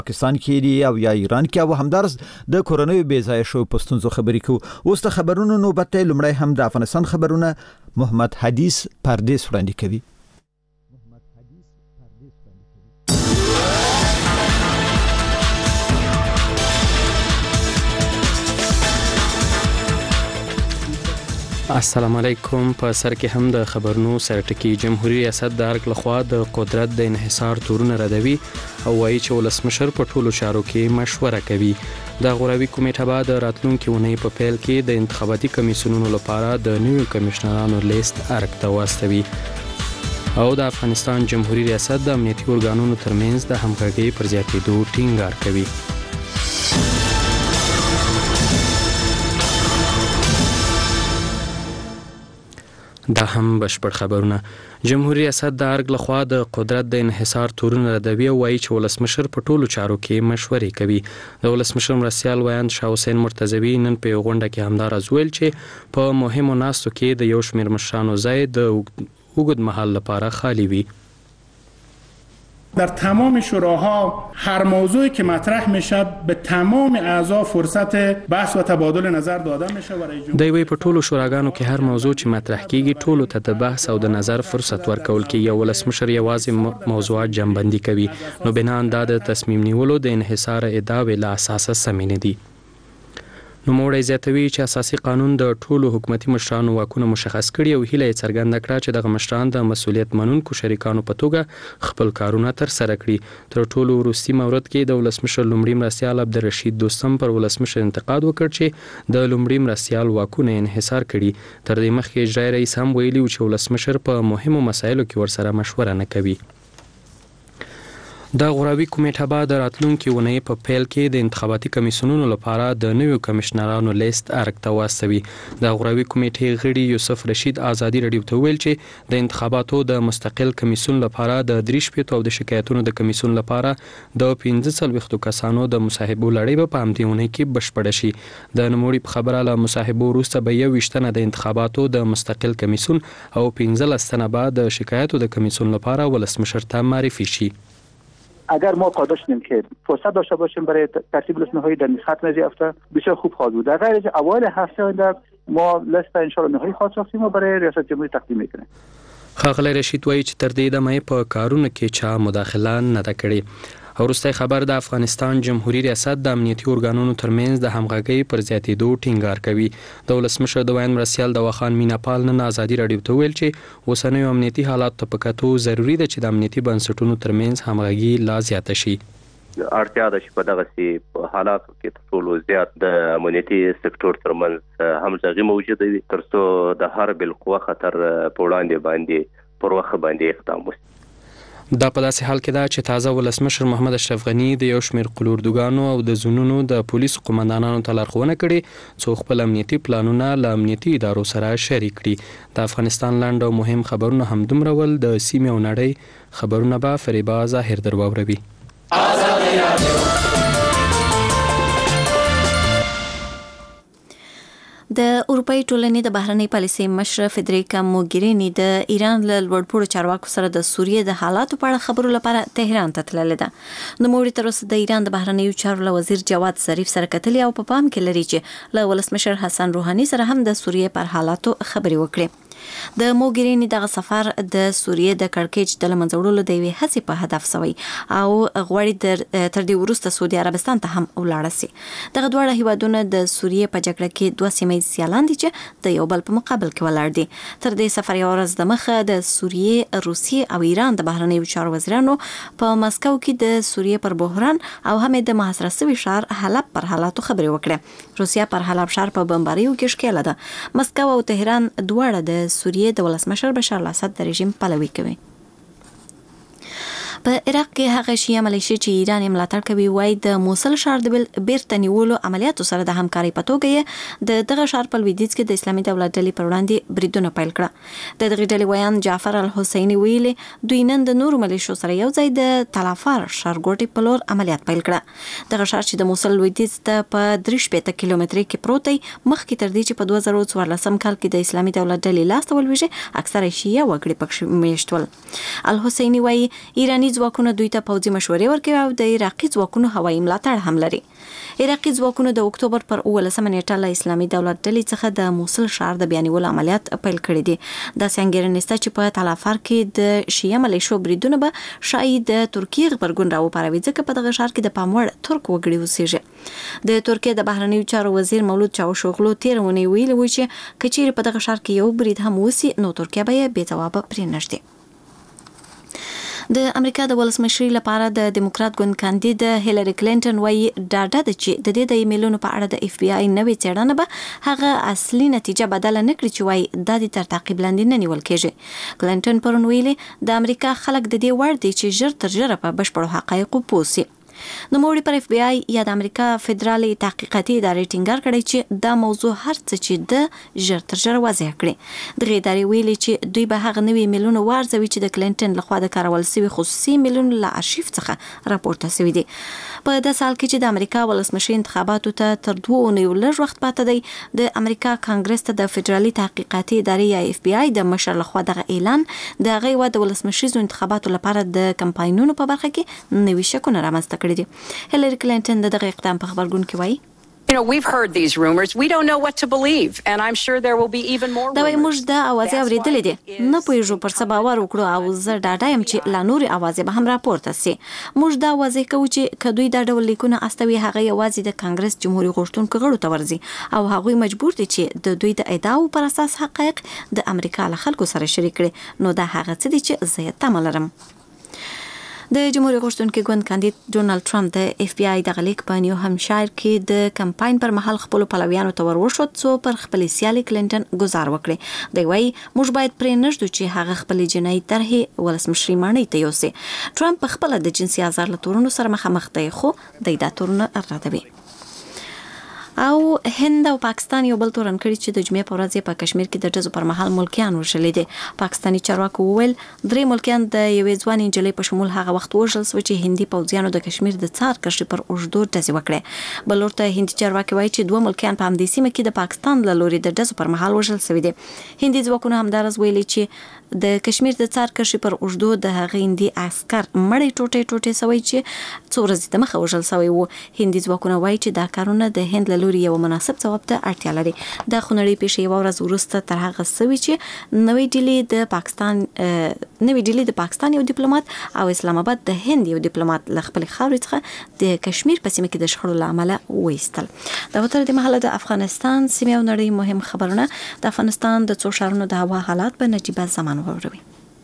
پاکستان کې دی او یا ایران کې او همدارس د کورونوي بیځای شو پښتونزو خبرې کو اوس د خبرونو نوبت لمړی هم د افغانستان خبرونه محمد حدیث پردیس وړاندې کوي. السلام علیکم. په سر کې هم د خبرونو سرټکی جمهوریت ریاست د ارګ لخوا د قدرت د انحصار تورونه ردوي او وايي چې ولسمشر په ټولو چارو کې مشوره کوي. د غوراوي کمیټه به د راتلونکي اونۍ په پیل کې د انتخاباتي کمیسیونونو لپاره د نویو کمشنرانو لیست ارګ ته واستوي او د افغانستان جمهوریت ریاست د امنیتي ارګانونو ترمنځ د همغږۍ پر زیاتېدو ټینګار کوي. دا هم بشپړ خبرونه. جمهوریت ریاست د ارګ لخوا د قدرت د انحصار تورونه ردوي او وايي چې ولسمشر په ټولو چارو کې مشورې کوي. د ولسمشر مرستیال ویاند شاه حسین مرتضوي نن په غونډه کې همدارس ویل چې په مهمو ناستو کې د یو شمېر مشرانو ځای د اوږد مهال لپاره خالی وي. در تمام شوراها هر موضوعی که مطرح میشه به تمام اعضا فرصت بحث و تبادل نظر داده میشه. دوی په ټولو شوراګانو کې هر موضوع چې مطرح کیږي ټولو ته د بحث او د نظر فرصت ورکول کیږي. ولسمشر یوازې موضوعات جنبندي کوي. نو بنا د تصمیم نیولو د انحصار ادعاوې له اساسه سمې نه دي. نو موړی زیاتوي چې اساسي قانون د ټولو حکومتي مشرانو واکونه مشخص کړي او هیله یې څرګنده کړه چې دغه مشران د مسؤلیت منونکو شریکانو په توګه خپل کارونه ترسره کړي. تر ټولو وروستي مورد کې د ولسمشر لومړي مرستیال عبدالرشید دوستم پر ولسمشر انتقاد وکړ چې د لومړي مرستیال واکونه انحصار کړي. تر دې مخکې اجرایي رئیس هم ویلي چې ولسمشر په مهمو مسایلو کې ورسره مشوره نه کوي. د غوراوي کمیټه به د راتلونکي اونۍ په پیل کې د انتخاباتي کمیسیونونو لپاره د نویو کمشنرانو لیست ارګ ته واستوي. د غوراوي کمیټې غړي یوسف رشید ازادي رادیو ته ویل چې د انتخاباتو د مستقل کمیسیون لپاره د 3 او د شکایتونو د کمیسیون لپاره د 15 کسانو د مصاحبو لړۍ په همدې اونۍ کې بشپړه شي. د نوموړي په خبره له مصاحبو وروسته به 21 تنه د انتخاباتو د مستقل کمیسیون او 15 تنه به د شکایتو د کمیسیون لپاره ولسمشر ته معرفی شي. اگر ما قادر شدیم که فرصت داشته باشیم برای ترتیب لیست نهایی در ختم هذه هفته بسیار خوب خواهد بود. در غیر از اوایل هفته آینده ما لیست ان شاء الله نهایی خواهد ساختیم و برای ریاست جمهوری تقدیم میکنیم. ښاغلی رشید وایي چې تر دې دمه په کارونو کې چا مداخله نه ده کړې. وروستی خبر د افغانستان جمهوریت ریاست د امنیتي ارګانونو ترمنځ د همغږۍ پر زیاتېدو ټینګار کوي. د ولسمشر د ویاند مرستیال دواخان میناپال نن ازادي رادیو ته ویل چې اوسنیو امنیتي حالاتو ته په کتو ضروري ده چې د امنیتي بنسټونو ترمنځ همغږي لا زیاته شي. اړتیا ده چې په دغه حالاتو کې تر ټولو زیات د امنیتي سکتور ترمنځ همغږي موجوده وي ترڅو د هر بالقوه خطر په وړاندې باندې پر وخت باندې اقدام وشي. دا په داسې حال کې ده چې تازه ولسمشر محمد اشرف غنی د یو شمېر قلوردوګانو او د زونونو د پولیسو قومندانانو ته لارښوونه کړې څو خپل امنیتي پلانونه له امنیتي ادارو سره شریک کړي. د افغانستان لاند او مهم خبرونه همدومره ول. د سیمې او نړۍ خبرونه به فریبا ظاهر درواوروي. د اروپאי ټولنې د بهرنۍ پالیسۍ مشر فدریکا موګرینی د ایران له لوړپوړو چارواکو سره د سوریې د حالاتو په اړه خبرو لپاره تهران ته تللې ده. نوموړي تر اوسه د ایران د بهرنیو چارو له وزیر جواد ظریف سره کتلې او په پام کې لري چې له ولسمشر حسن روحاني سره هم د سوریې پر حالاتو خبرې وکړي. د موګرینی دغه سفر د سوریې د کړکېچ د له منځه وړلو د یوې هڅې په هدف سوی او غواړي تر دې وروسته سعودي عربستان ته هم ولاړه سي. دغه دواړه هیوادونه د سوریې په جګړه کې دوه سیمه سیالان دي چې د یو بل په مقابل کې ولاړ دي. تر دې سفر یو ورځ د مخه د سوریې، روسیې او ایران د بهرنیو چارو وزیرانو په مسکو کې د سوریې پر بحران او هم د محاصره شوي ښار حلب پر حالاتو خبرې وکړې. روسیا پر حلب ښار په بمباریو کې ښکېله ده. مسکو او تهران دواړه د سوریې د ولسمشر بشار الاسد د رژیم پلوي کوي. په عراق کې هغه شیعه ملیشې چې ایران یې ملاتړ کوي وایي د موصل ښار د بیرته نیولو عملیاتو سره د همکارۍ په توګه یې د دغه ښار په لویدیځ کې د اسلامي دولت ډلې پر وړاندې بریدونه پیل کړه. د دغې ډلې ویاند جعفر الحسیني ویلي دوی نن د نورو ملیشو سره یو ځای د تلافار ښارګوټي په لور عملیات پیل کړه. دغه ښار چې د موصل لویدیځ ته په 3 کیلومترۍ کې پروت دی مخکې تر دې چې په 2014 کال کې د اسلامي دولت ډلې لاس ته ولویږي اکثره شیعه وګړي پکې میشت ول. الحسیني وایي ایراني امریکایي ځواکونه دوی ته پوځي مشورې ورکوي او د عراقي ځواکونو هوایي ملاتړ هم لري. عراقي ځواکونو د اکتوبر پر 18 نیټه له اسلامي دولت ډلې څخه د موصل ښار د بیانولو عملیات پیل کړی دي. دا څنګه نسته چې په تلافر کې د شیعه ملیشو بریدونه به شاید د ترکیه خبرګون راوپاروي ځکه په دغه ښار کې د پاموړ ترک وګړي اوسېږي. د ترکیه د بهرنیو چارو وزیر مولود چاوشوغلو تیر ونی ویلي و چې کچېر په دغه ښار کې یو برید هم وسی نو ترکیه به یې بې ځواب پرې نشي. د امریکا د ولسمشرۍ لپاره د دیموکرات ګوند کاندید هیلری کلینټن وايي ډاډه ده چې د دې د ایمیلونو په اړه د اف بی آی نوې څېړنه به هغه اصلي نتیجه بدل نه کړي چې وايي د دې تر تعقیب لاندې نه نیول کېږي. کلینټن پرون ویلي د امریکا خلک د دې وړ دي چې ژر تر ژره په بشپړو حقایقو پوه شي. نو موږ پر اف بی آی یا د امریکا فدرالي تحقیقاتي ادارې ټینګار کړی چې دا موضوع هر څه چې د ژر تر ژره واضح کړي. د ادارې ویلي چې دوی به هغه نوې ایمیلونه وارزوي چې د کلینټن لخوا د کارول شوی خصوصي ایمیلونو له ارشیف څخه راپورته شوی دي. په د سال کې چې د امریکا ولسمشرۍ انتخاباتو ته تر 2 اونیو لږ وخت پاتې دی د امریکا کانګرس ته د فدرالي تحقیقاتي ادارې یا اف بی آی د مشر لخوا دغه اعلان د غي د ولسمشرۍ انتخاباتو لپاره د کمپاینونو په برخه کې نوي شکونه رامنځته کړي دي. هیلری کلینټن د دغه اقدام په خبرګون کې وایي we've heard these rumors. We don't know what to believe and I'm sure there will be even more. دا موږ د اوازې اورېدلې دي نه پوهیږو پر څه باور وکړو او زه ډاډه یم چې لا نورې اوازې به هم راپورته سي. موږ دا واضح کوو چې کدوې دا ډول لیکونه استوي هغه یوازې د کانګرس جمهوریت غوښتونکو غړو ته ورځي او هغوی مجبور دي چې د دوی د ادعاو پر اساس حقایق د امریکا له خلکو سره شریک کړي. نو دا هغه څه دي چې زه یې تمه لرم. د جمهوریت غوښتونکي ګوند کاندید ډونالد ټرمپ د اف بی آی د غلیک په نیو همشایر کې د کمپاین پر مهال خپل پلویانو ته ورشد څو پر خپل سیالي کلینټن گزار وکړي. دی وايي موږ باید پرې نشو چې هغه خپل جنایي طرحې ولسمشرۍ مانۍ ته یوسي. ټرمپ خپل د جنسي آزار له تورونو سره مخامخ دی خو د تورونو ردوي. او هند او پاکستان یو بل تورن کړي چې د جمعې په ورځ په کشمیر کې د ډزو پر مهال ملکیان وشلې دي. پاکستاني چارواکو وویل 3 ملکیان د یوې ځوانې نجلۍ په شمول هغه وخت وژل شو چې هندي پوځیانو د کشمیر د څار کرښې پر اوږدو ډزې وکړې. بل ورته هندي چارواکي وایي چې 2 ملکیان په همدې سیمه کې د پاکستان له لوري د ډزو پر مهال وژل شوي دي. هندي ځواکونه همدارس ویلي چې د کشمیر د څار کرښې پر اوږدو د هغې هندي عسكر مړی ټوټه سوی چې څو ورځې د مخه وژل شوی وو. هندي ځواکونه وایي چې دا کارونه د هند له لوري یو مناسب ځواب ته اړتیا لري. د خونړۍ پیښې یو ورځ وروسته تر هغه سوي چې نوې ډیلی د پاکستان یو ډیپلوماټ او اسلام آباد د هند یو ډیپلوماټ له خپل خاورې څخه د کشمیر په سیمه کې د شخړو له امله وایستل. دا وتر د محله د افغانستان سیمه او نړۍ مهم خبرونه د افغانستان د څو ښارونو د هوا حالات په نجيبه زمان وروي.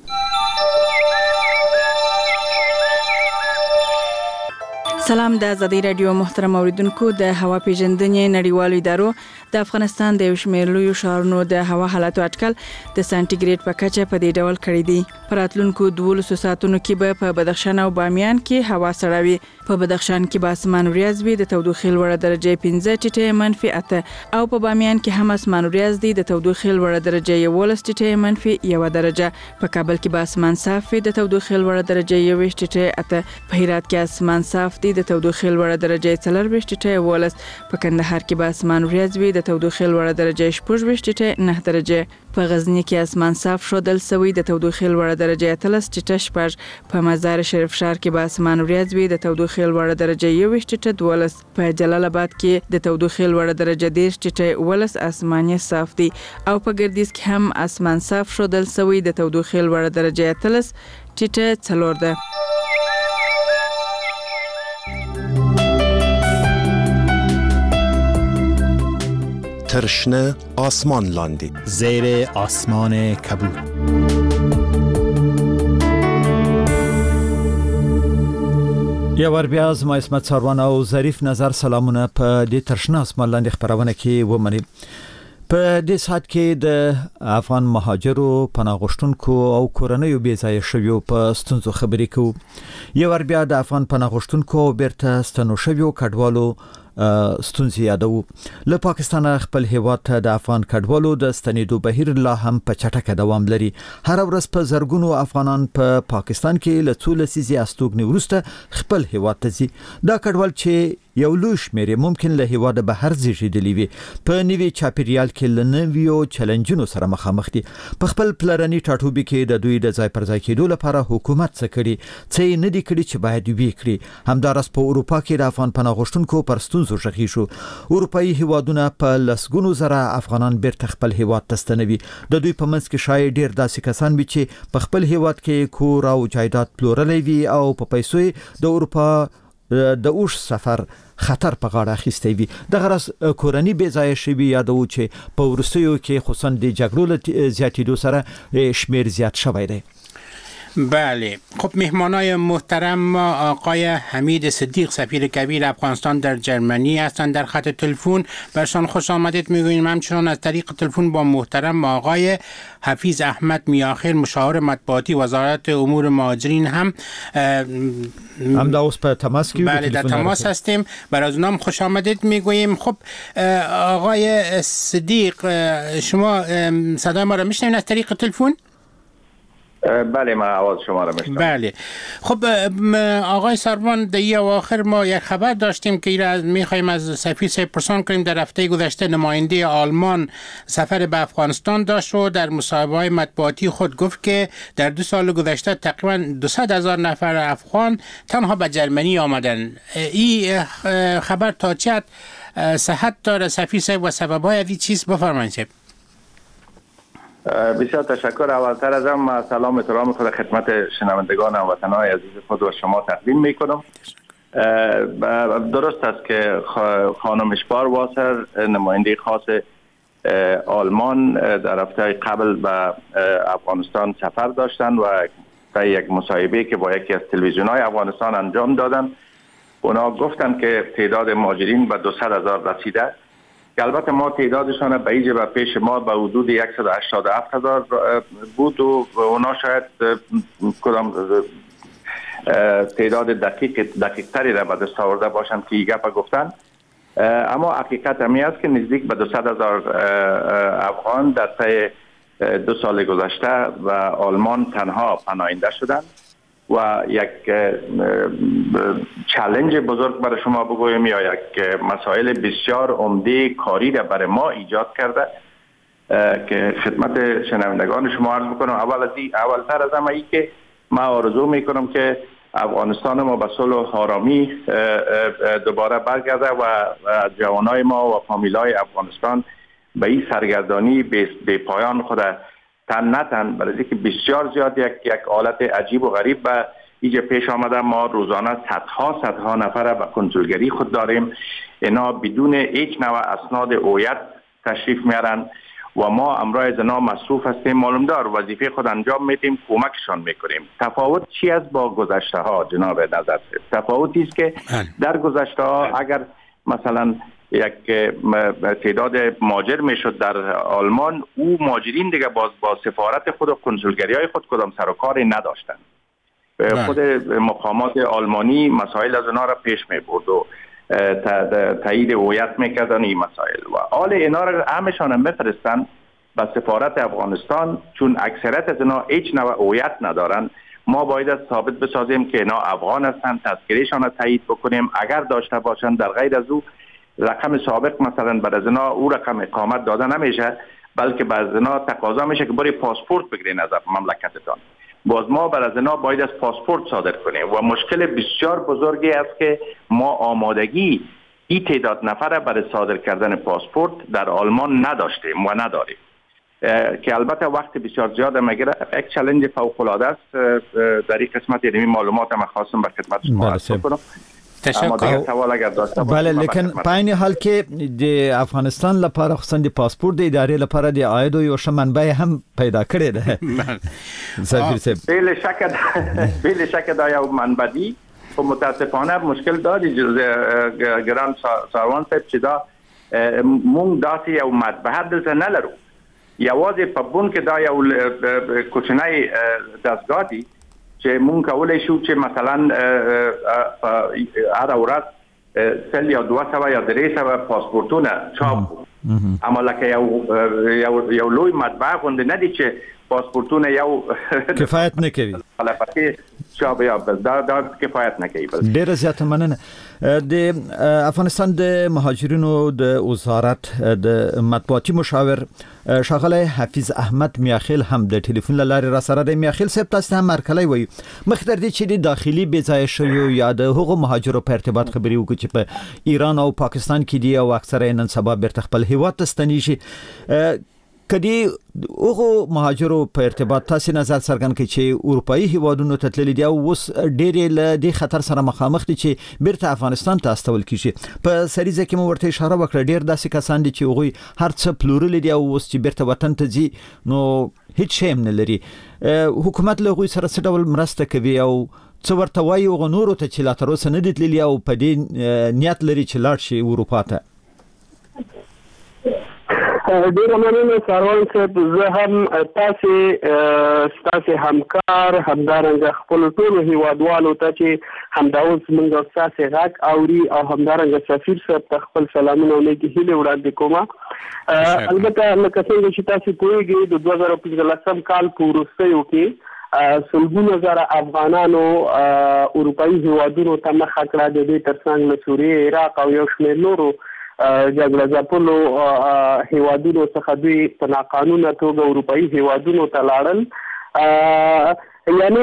سلام د آزادۍ رادیو محترم اوریدونکو د هوا پیژندنې نړیوالو ادارو د افغانستان د شمیر لوی شهرونو د هوا حالاتو اټکل د سانتیګریډ په کچه په دې ډول کړی دی. پراتلونکو 12 ساعتونو کې به په بدخشان او بامیان کې هوا سړه وي. په بدخشان کې به اسمان وریځ وي د تودوخې لوړه درجه 15 ټیټه -8 او په بامیان کې هم اسمان وریځ دي د تودوخې لوړه درجه 11 ټیټه -1 درجه. په کابل کې به اسمان صاف وي د تودوخې لوړه درجه 21 ټیټه 8. په هرات کې اسمان صاف دي د تودوخې لوړه درجه 24 ټیټه 11. په کندهار کې به اسمان وریځ وي د تودوخې لوړه درجه 16 ټیټه 9 درجه. په غزنی کې اسمان صاف شودل سوی د تودوخې لوړه درجه 13 ټیټه 6. په مزار شریف ښار کې به اسمان وریځ وي د تودوخې لوړه درجه 21 ټیټه 12. په جلال آباد کې د تودوخې لوړه درجه 10 ټیټه 11 اسماني صاف دي او په ګردیز کې هم اسمان صاف شودل سوی د تودوخې لوړه درجه 13 ټیټه 4 ده. ترشنه آسمان لاندې زیر آسمان کبود. یا ور بیا از ما اسمت سروان او ظریف نظر سلامونه په دې ترشنه آسمان لاندې خبرونه کې ومني. په دې سات کې د افغان مهاجرو پناه غوښتونکو او کورنیو بې ځایه شویو په ستونزو خبرې کوو. یا ور بیا د افغان پناه غوښتونکو او بیرته ستنو شویو کډوالو ستونزې یادو. له پاکستان خپل هیواد ته د افغان کډوالو د ستنېدو بهیر لا هم په چټکه دوام لري. هر ورځ په زرګونو افغانان په پاکستان کې له څو لسیزې استوګنې وروسته خپل هیواد ته ځي. دا کډوال چې یو لوی شمېر ممکن له هیواده بهر زیږیدلی وي په نوي چاپیریال کې له نویو چیلنجونو سره مخامخ دي. په خپل پلرني ټاټوبي کې د دوی د ځای پر ځای کېدو لپاره حکومت څه کړي څه نه دي کړي چې باید وی کړي. همدارس په اروپا کې د افغان پناه غوښتونکو پر ستونزو شخې شو. اروپایي هیوادونه په لسګونو زره افغانان بیرته خپل هیواد ته ستنوي. د دوی په منځ کې شاید ډیر داسې کسان وي چې په خپل هیواد کې کور او جایداد پلورلی وي او په پیسو د اروپا د اوش سفر خطر په غاړه اخیستی وي. د غرض کورنی بې ځایه شوي یادو چې په وروستیو کې خصوصا د جګړو له زیاتېدو سره شمیر زیات شوی دی. بله، خب مهمانای محترم ما آقای حمید صدیق سفیر کبیر افغانستان در جرمنی هستند. در خط تلفن برشان خوش آمدید میگوییم. همچنان از طریق تلفن با محترم آقای حفیظ احمد میاخیل مشاور مطبوعاتی وزارت امور مهاجرین هم داوس په تماس کې بله در تماس هستیم. برای از اونام خوش آمدید میگوییم. خب آقای صدیق شما صدای ما را میشنوید از طریق تلفن؟ بله من آواز شما را میشنوم. بله خب آقای سروان در این اواخر ما یک خبر داشتیم که میخوایم از سفیر صاحب پرسان کنیم. در هفته گذشته نماینده آلمان سفر به افغانستان داشت و در مصاحبه‌های مطبوعاتی خود گفت که در 2 سال گذشته تقریبا 200,000 نفر افغان تنها به جرمنی آمدن. این خبر تا چه صحت داره سفیر صاحب و سبب‌های این چیز بفرمایید. بسیار تشکر. اولتر از هم سلام احترام خود خدمت شنوندگان هموطنان عزیز خود و شما تقدیم میکنم. درست است که خانم اشبار واسر نماینده خاص آلمان در هفته قبل به افغانستان سفر داشتند و در یک مصاحبه که با یکی از تلویزیون‌های افغانستان انجام دادند اونا گفتند که تعداد مهاجرین به 200,000 رسیده که البته ما تعدادشان به ایجه و پیش ما به حدود 187,000 بود و اونا شاید کدام تعداد دقیق تری را به دست آورده باشند که این گپ گفتن. اما حقیقت همی است که نزدیک به 200,000 افغان در طی 2 سال گذشته و آلمان تنها پناهنده شدند و یک چالش بزرگ برای شما بگویم یا یک مسائل بسیار عمده کاری را برای ما ایجاد کرده که خدمت شنوندگان شما عرض میکنم. اولتر از همه ای که ما آرزو میکنم که افغانستان ما به صلح و آرامی دوباره برگرده و جوانای ما و فامیلای افغانستان به این سرگردانی به پایان خود تن نتن، برای اینکه بسیار زیاد یک حالت عجیب و غریب به ایجا پیش آمده. ما روزانه صدها نفر به کنسولگری خود داریم. اینا بدون هیچ نوع اسناد هویت تشریف میارن و ما امرای از اینا مصروف هستیم، معلوم دار وظیفه خود انجام میدیم، کمکشان میکنیم. تفاوت چی است با گذشته ها جناب نظر؟ تفاوتی است که در گذشته ها اگر مثلا یک تعداد مهاجر میشد در آلمان، او مهاجرین دیگه با سفارت خود و کنسولگری های خود کدام سر و کاری نداشتند. خود مقامات آلمانی مسائل از اونا را پیش می برد و تایید هویت میکردن این مسائل و حال اینا را همشان میفرستن به سفارت افغانستان. چون اکثریت از اینا هیچ نوع هویت ندارن، ما باید ثابت بسازیم که اینا افغان هستند، تذکرهشان را تایید بکنیم. اگر داشته باشند در غیر از او رقم سابق مثلا بر از اینا او رقم اقامت داده نمیشه، بلکه بر از اینا تقاضا میشه که برای پاسپورت بگیرین از مملکتتان. باز ما بر از اینا باید از پاسپورت صادر کنیم و مشکل بسیار بزرگی است که ما آمادگی این تعداد نفر برای صادر کردن پاسپورت در آلمان نداشتیم و نداریم که البته وقت بسیار زیاد میگیره. یک چالش فوق العاده است در این قسمت. یعنی معلومات ما خواستم بر خدمت شما عرض کنم. بله لیکن پایین حال کې د افغانستان لپاره خصوصا د پاسپورت د ادارې لپاره د عایدو یو شمنبه هم پیدا کړی ده. سفیر صاحب بله شک دا یو منبع دی خو متاسفانه مشکل داری ګران سروان صاحب چې دا مونږ داسې یو مطبعه دلته نه لرو. یوازې په بون کې دا یو کوچنی دستګاه دی چې مونږ کولای شو چې مثلا هر ورځ 100 یا 200 یا 300 پاسپورتونه چاپ بود. اما لکه یو لوی مطبعه غونډه نه دي چې پاسپورتونه یو کفایت نه کوي. خلافت چاپ یا دا کفایت نه کوي. ډیره زیاته مننه. د افغانستان د مهاجرینو د وزارت د مطبوعاتي مشاور شاغله حفیظ احمد میاخیل هم د ټلیفون لاره را سره د میاخیل صاحب تاسو هم مرکلای وي مخدر دي چې د داخلي بځای شوی یا د حقوق مهاجرو په ارتباط خبري وکړي چې په ایران او پاکستان کې دي او اکثره نن سبا بیرته خپل هیواد ته ستنیږي. کدی اوغه مهاجرو په ارتباط تاسو نظر څرګند کړئ چې اروپאי هیوادونو ته تللی دی او اوس ډېر له خطر سره مخامخ دي چې بیرته افغانستان ته استول کیږي. په سریزه کې مو ورته اشاره وکړه ډېر داسې کسان دي چې اوغه هر څه پلورل دي او اوس چې بیرته وطن ته ځي نو هیڅ شی نه لري. حکومت له غوي سره څه ډول مرسته کوي او څو ورته وایي او نورو ته چې لا تر اوسه نه دي تللی او په دې نیت لري چې لاړ شي اروپا ته؟ ډیر مننه سروان صاحب. زه هم تاسو همکار همدارنګه خپل ټول هیوادوالو ته چې همدا اوس موږ تاسو غږ اوري او همدارنګه سفیر صاحب ته خپل سلامونه ولېږي هیله وړاندې کوم. البته لکه څنګه چې تاسو پوهیږئ د 2015 کال په وروستیو کې سلګونه زره افغانانو اروپאי هیوادونو ته مخه کړه د دې ترڅنګ له سوریې عراق او یو شمېر نورو جګړه ځپلو هیوادونو څخه دوی په ناقانونه توګه اروپאי هیوادونو ته لاړل. یعنی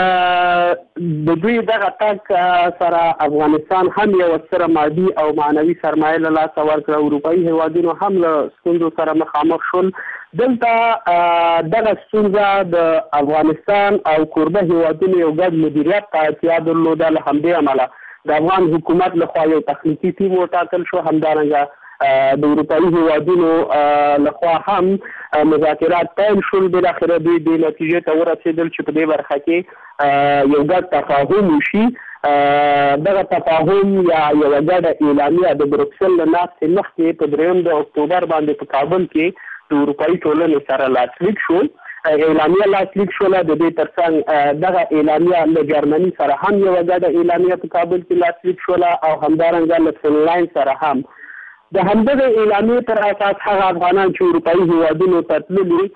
د دوی دغه تګ سره افغانستان هم یو ستره مادي او معنوي سرمایه له لاسه ورکړه. اروپאי هیوادونو هم له ستونزو سره مخامخ شول. دلته دغه ستونزه د افغانستان او کوربه هیوادونو یو ګډ مدیریت ته اړتیا درلوده. له همدې امله د افغان حکومت لخوا یو تخنیکي ټیم وټاکل شو. همدارنګه د اروپאי هیوادونو لخوا هم مذاکرات پیل شول. بالاخره دوی د نتیجې ته ورسېدل چې په دې برخه کې یو ګډ تفاهم وشي. دغه تفاهم یا یو ګډه اعلامیه د بروکسل له ناستې مخکې په 3 اکتوبر باندې په کابل کې د اروپאי ټولنې سره لاسلیک شو. اعلامیه لاسلیک شوله. د دې ترڅنګ دغه اعلامیه له جرمني سره هم یو ګډه اعلامیه په کابل کې لاسلیک شوله او همدارنګه له فنلند سره هم. د همدغه اعلامیې پر اساس هغه افغانان چې اروپאי هیوادونو ته تللي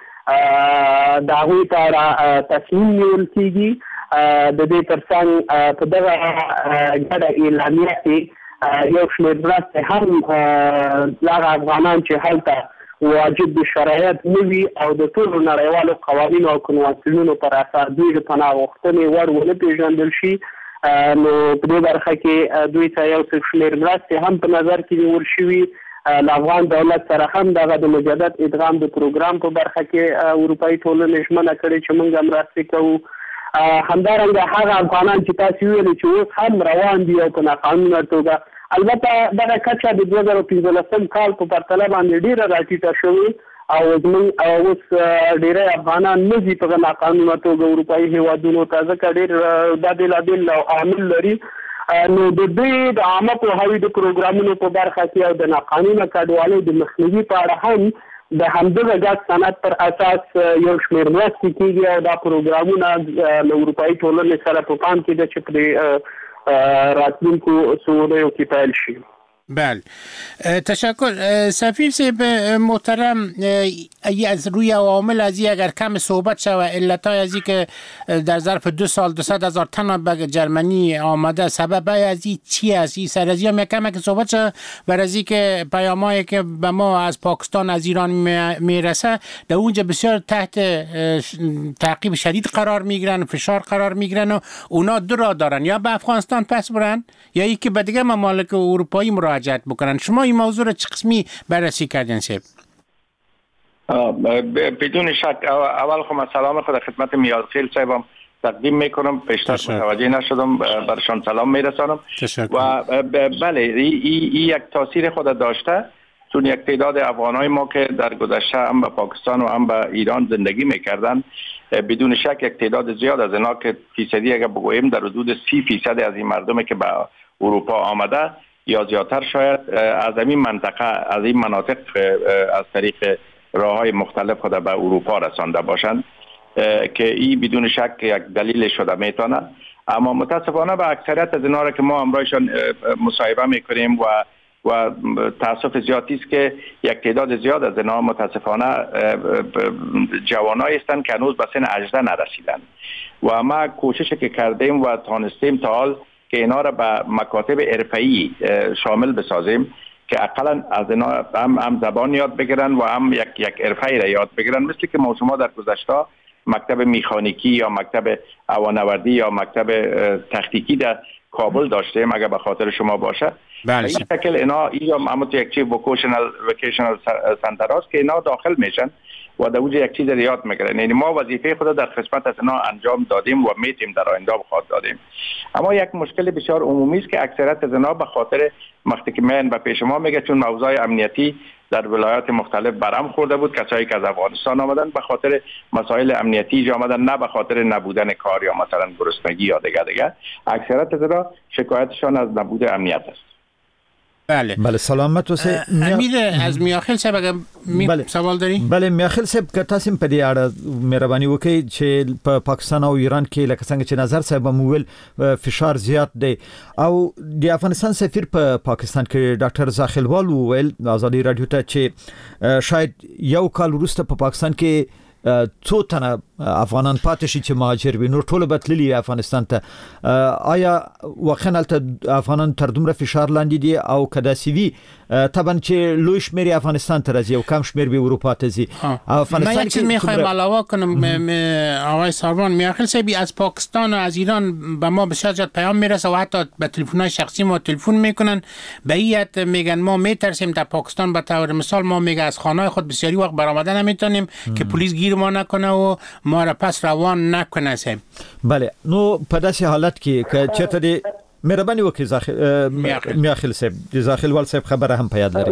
د هغوی ته تصمیم نیول کېږي. د دې ترڅنګ په دغه ګډه اعلامیه کې یو شمېر مرستې هم هغه افغانان چې هلته واجب د شرایط نوي او د ټولو نړیوالو قوانینو او کنوانسیونونو پر اساس دوی د پناه غوښتنې وړ ونه پیژندل شي. نو په دې برخه کې دوی ته یو څه شمېر مرستې هم په نظر کې نیول شوي. له افغان دولت سره هم دغه د مجدد ادغام د پروګرام په برخه کې اروپאי ټولنې ژمنه کړې چې موږ مرستې کوو. همدارنګه هغه افغانان چې تاسو ویلي چې اوس هم روان دي او په ناقانونه توګه، البته دغه کچه د 2015 کال په پرتله باندې ډیره راټیټه شوې او زموږ اوس ډیری افغانان نه دي په ناقانونه توګه اروپאי هیوادونو ته، ځکه ډېر دا بېلابېل عامل لري. نو د دوی د عامه پوهاوي د پروګرامونو په برخه کې او د ناقانونه کډوالۍ د مخنیوي په اړه هم د همدغه ګډ سند پر اساس یو شمېر مرستې کېږي او دا پروګرامونه له اروپאי ټولنې سره په پام کې ده چې په راتلونکو څو ورځو کې پیل شي. بله، تشکر سفیر صاحب محترم. از روی عوامل از اگر کم صحبت شود، علتای از که در ظرف 2 سال 200,000 تن به جرمنی آمده، سبب از این چی است؟ این سر از این کم که صحبت شود بر از که پیامایی که به ما از پاکستان از ایران میرسه در اونجا بسیار تحت تعقیب شدید قرار میگیرن، فشار قرار میگیرن و اونا دو راه دارن، یا به افغانستان پس برن یا یکی به دیگه ممالک اروپایی مراجعت بکنن. شما این موضوع را چه قسمی بررسی کردین صاحب؟ بدون شک اول خود سلام خود خدمت میاخیل صاحبم تقدیم میکنم. پیشتر متوجه نشدم، برشان سلام میرسانم. و بله این یک تاثیر خود داشته، چون یک تعداد افغانای ما که در گذشته هم به پاکستان و هم به ایران زندگی میکردن، بدون شک یک تعداد زیاد از اینا که فیصدی اگر بگوییم در حدود 30% از این مردمی که به اروپا آمده یا زیادتر شاید از این منطقه، از این مناطق از طریق راه‌های مختلف خود به اروپا رسانده باشند که این بدون شک یک دلیل شده میتونه. اما متاسفانه به اکثریت از اینا را که ما همراهشان مصاحبه میکنیم و تاسف زیادی است که یک تعداد زیاد از اینا متاسفانه جوانایی هستند که هنوز به سن 18 نرسیدند و ما کوشش که کردیم و تانستیم تا حال که اینا را به مکاتب حرفه‌ای شامل بسازیم که اقلا از اینا هم زبان یاد بگیرن و هم یک حرفه‌ای را یاد بگیرن، مثل که ما شما در گذشته مکتب میخانیکی یا مکتب هوانوردی یا مکتب تخنیکی در کابل داشتیم اگر به خاطر شما باشه. بله. این شکل اینا هم یک چیز وکیشنال سنتر هاست که اینا داخل میشن و در اوج یک چیز یاد میگیرن. یعنی ما وظیفه خود در خدمت از اینا انجام دادیم و میتیم در آینده بخواد دادیم. اما یک مشکل بسیار عمومی است که اکثریت از اینا به خاطر وقتی که من به پیش ما میگه چون موضوع امنیتی در ولایات مختلف برهم خورده بود، کسایی که از افغانستان آمدن به خاطر مسائل امنیتی آمدن، نه به خاطر نبودن کار یا مثلا گرسنگی یا دیگه. اکثریت از اینا شکایتشان از نبود امنیت است. بله سلامت اوسه. امیر از میاخیل صاحب اگر سوال داری؟ بله میاخیل صاحب که تاسو په دې اړه مهرباني وکړئ چې په پاکستان او ایران کې لکه څنګه چې نظر صاحب مویل فشار زیات دی او د افغانستان سفیر په پاکستان کې ډاکټر زاخیلوال وویل ازادي رادیو ته چې شاید یو کال وروسته په پاکستان کې څو تنه افغانان پاتې شي چې مهاجر وي، نور ټول بتللي افغانستان ته. آیا واقعا افغانان تر دومره فشار لاندې دي او کدا سی وی طبعا چې لوی شمیر افغانستان ته راځي او کم شمیر به اروپا ته ځي. افغانستان کې میخوایم علاوه کنم آقای ساروان میاخیل صاحب از پاکستان و از ایران به ما بسیار زیاد پیام میرسه و حتی به تلفن‌های شخصی ما تلفن میکنن به ایت میگن ما میترسیم در پاکستان به طور مثال ما میگه از خانه‌های خود بسیاری وقت برآمده نمیتونیم که پلیس گیر ما نکنه و ما را پس روان نکنه صاحب. بله نو په داسې حالت کې که چېرته دی مهرباني وکړئ میاخیل صاحب د زاخیلوال صاحب خبره هم په یاد لري.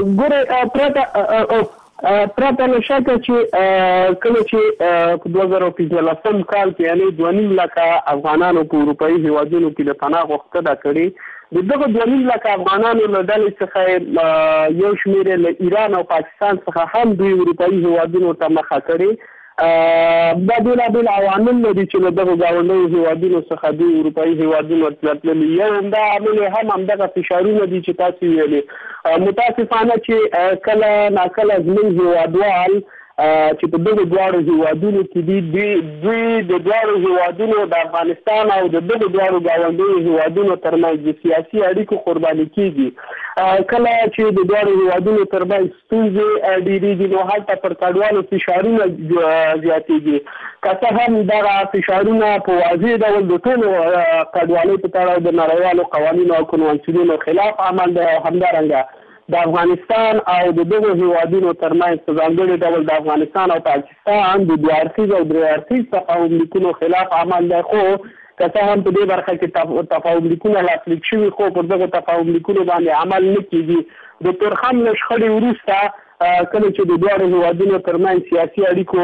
ګوره پرته له شکه چې کله چې په 2015 کال کې یعنی 2.5 لک افغانانو په اروپایي هیوادونو کې د پناه غوښتنه کړې، دغه 2.5 لک افغانانو له ډلې څخه یو شمېر له ایران او پاکستان څخه هم دوی اروپایي هیوادونو ته مخه کړې. دا بېلابېل عوامل لري چې له دغو ګاونډیو هیوادونو څخه دوی اروپایي هیوادونو ته تللي. یو همدا عامل هم همدغه فشارونه دي چې تاسو ویلې. متاسفانه چې کله ناکله زموږ هیوادوال چې په دغو دواړو هیوادونو کې دي دوی د دواړو هیوادونو د افغانستان او د دغو دواړو ګاونډیو هیوادونو ترمنځ د سیاسي اړیکو قرباني کیږي. کله چې د دواړو هیوادونو ترمنځ ستونزې ډېرېږي نو هلته پر کډوالو فشارونه زیاتېږي. که څه هم دغه فشارونه په واضح ډول د ټولو کډوالۍ په تړاو د نړیوالو قوانینو او کنوانسیونونو خلاف عمل دی او همدارنګه د افغانستان او د دغو هیوادونو ترمنځ په ځانګړي ډول د افغانستان او پاکستان د دوه اړخیز او درې اړخیز تفاهم لیکونو خلاف عمل دی. خو که څه هم په دې برخه کې تفاهم لیکونه لاسلیک شوي خو پر دغو تفاهم لیکونو باندې عمل نه کېږي. د تورخم له شخړې وروسته کله چې د دواړو هیوادونو ترمنځ سیاسي اړیکو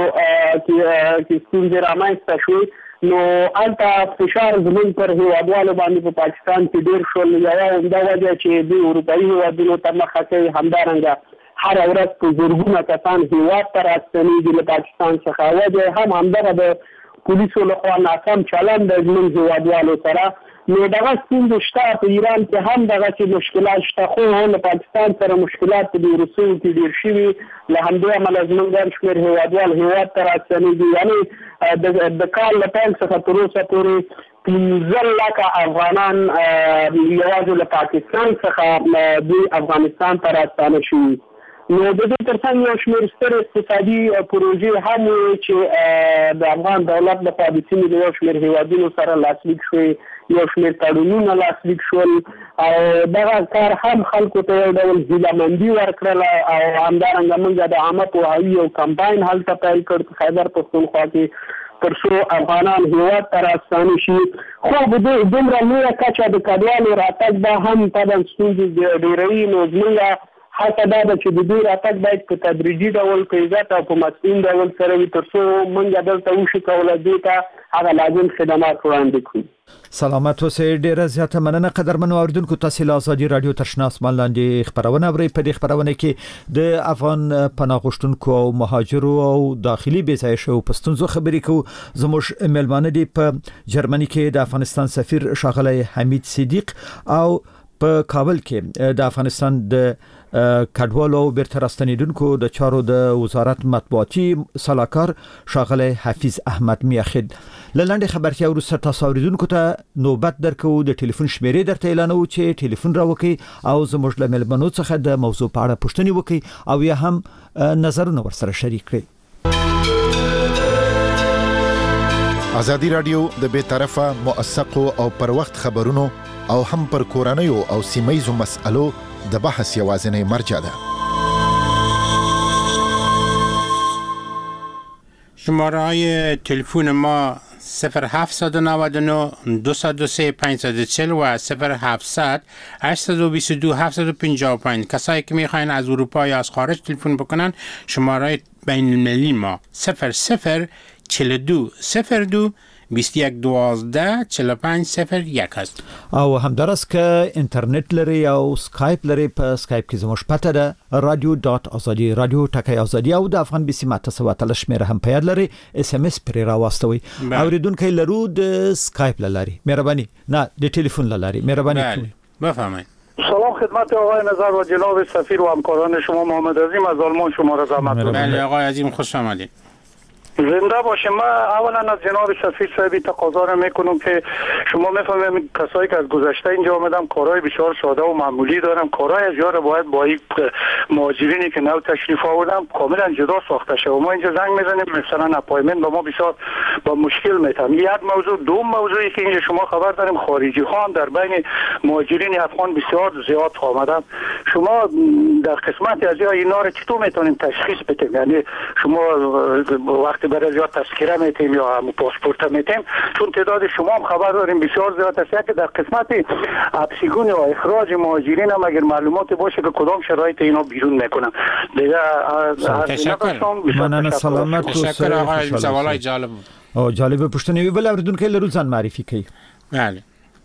کې ستونزې رامنځته شوې نو هلته فشار زموږ پر هیوادوالو باندې په پاکستان کې ډېر شول. یوه همدا وجه چې دوی اروپایي هیوادونو ته مخه کوي، همدارنګه هره ورځ په زرګونه کسان هیواد ته راستنېږي له پاکستان څخه. وجه هم همدغه د پولیسو لخوا ناکام چلند د زموږ هیوادوالو سره. نو دغه ستونزې شته په ایران کې هم دغسې مشکلات شته خو له پاکستان سره مشکلات په دې وروستیو کې ډېر شوي. له همدې امله زموږ ګڼ شمېر هیوادوال هیواد ته راستنېږي. یعنې د کال له پیل څخه تر اوسه پورې 15 لکه افغانان یوازې له پاکستان څخه دوی افغانستان ته راستانه شوي. نو د دې ترڅنګ یو شمېر ستر اقتصادي پروژې هم وې چې د افغان دولت لخوا د سیمې د یو شمېر هیوادونو سره لاسلیک شوې، یو شمېر تړونونه لاسلیک شول او دغه کار هم خلکو ته یو ډول هیلهمندي ورکړله او همدارنګه موږ د عامه پوهاوي یو کمپاین هلته پیل کړ په خیبر پښتونخوا کې تر څو افغانان هیواد ته راستانه شي. خو په دومره لویه کچه د کډوالو راتګ به هم طبعا ستونزې ډېروي. نو زموږ هڅه دا ده چې د دوی راتګ باید په تدریجي ډول په عزت او په مسئول ډول سره وي تر څو موږ دلته وشو کولی دوی ته هغه لازم خدمات وړاندې کړو. سلامت اوسئ. ډیره زیاته مننه قدرمنو اوریدونکو. تاسو له ازادي رادیو تشنا اسمان لاندې خبرونه اورئ. په دې خبرونه کې د افغان پناه غوښتونکو او مهاجرو او داخلي بېځایه شو پښتونزو خبرې کوو. زموږ ملمانه دي په جرمني کې د افغانستان سفیر ښاغلی حمید صدیق او په کابل کې د افغانستان د کډوالو او بیرته راستنیدونکو د چارو د وزارت مطبوعاتي صلاحکار ښاغلی حفیظ احمد میاخد. لاندې خبرتیا وروسته تاسو اوریدونکو ته نوبت درکو. د ټلیفون شمیرې درته اعلانوو چې ټلیفون راوکي او زموږ له ملمنو څخه د موضوع په اړه پوښتنې وکړي او یا هم نظرونه ورسره شریک کړئ. ازادي رادیو د بیطرفه موثقو او پر وخت خبرونو او هم پر کورنیو او سیمایزو مسألو د بحث یوازینی مرجع ده. شماره تلفن ما 0799 203 540 و 0700 822 755. کسایی که میخواین از اروپا یا از خارج تلفن بکنن شماره بین المللی ما 00 42 02 21 12 45 01 است. او همدارس که اینترنت لري او سکایپ لري. په سکایپ کې زموږ پته ده radio.azadi radio ټکي ازادي او د افغان بي سي ماته سواتل شمیره هم پیاد لري. اس ام اس پر راوستوي. اوریدونکو لرو د سکایپ لري مهرباني نه د ټلیفون لري مهرباني بفرمایید. سلام خدمت آقای نظر و جناب سفیر و همکاران شما. محمد عظیم از آلمان شما را زحمت می‌دم. بله آقای عظیم خوش آمدید. زنده باشه. من اولا از جناب سفیر صاحبی تقاضا را میکنم که شما میفهمید کسایی که از گذشته اینجا آمدن کارهای بسیار ساده و معمولی دارن. کارهای از جا باید با این مهاجرینی که نو تشریف آوردن کاملا جدا ساخته شه. ما اینجا زنگ میزنیم مثلا اپایمنت با ما بسیار با مشکل میتم. یک موضوع. دوم موضوعی که اینجا شما خبر داریم خارجی ها هم در بین مهاجرین افغان بسیار زیاد آمدن. شما در قسمت از اینا را چطور میتونید تشخیص بدید؟ یعنی شما وقتی برای یا تذکره میتیم یا پاسپورت میتیم، چون تعداد شما هم خبر داریم بسیار زیاد است که در قسمت ابسیگون یا اخراج مهاجرین هم اگر معلومات باشه که کدام شرایط اینا بیرون میکنن. دیگه تشکر. مننه. سلامت. تشکر آقای سوالای جالب بود. او جالب پوښتنه بل اوریدونکو لرو ځان معرفي کوي. بله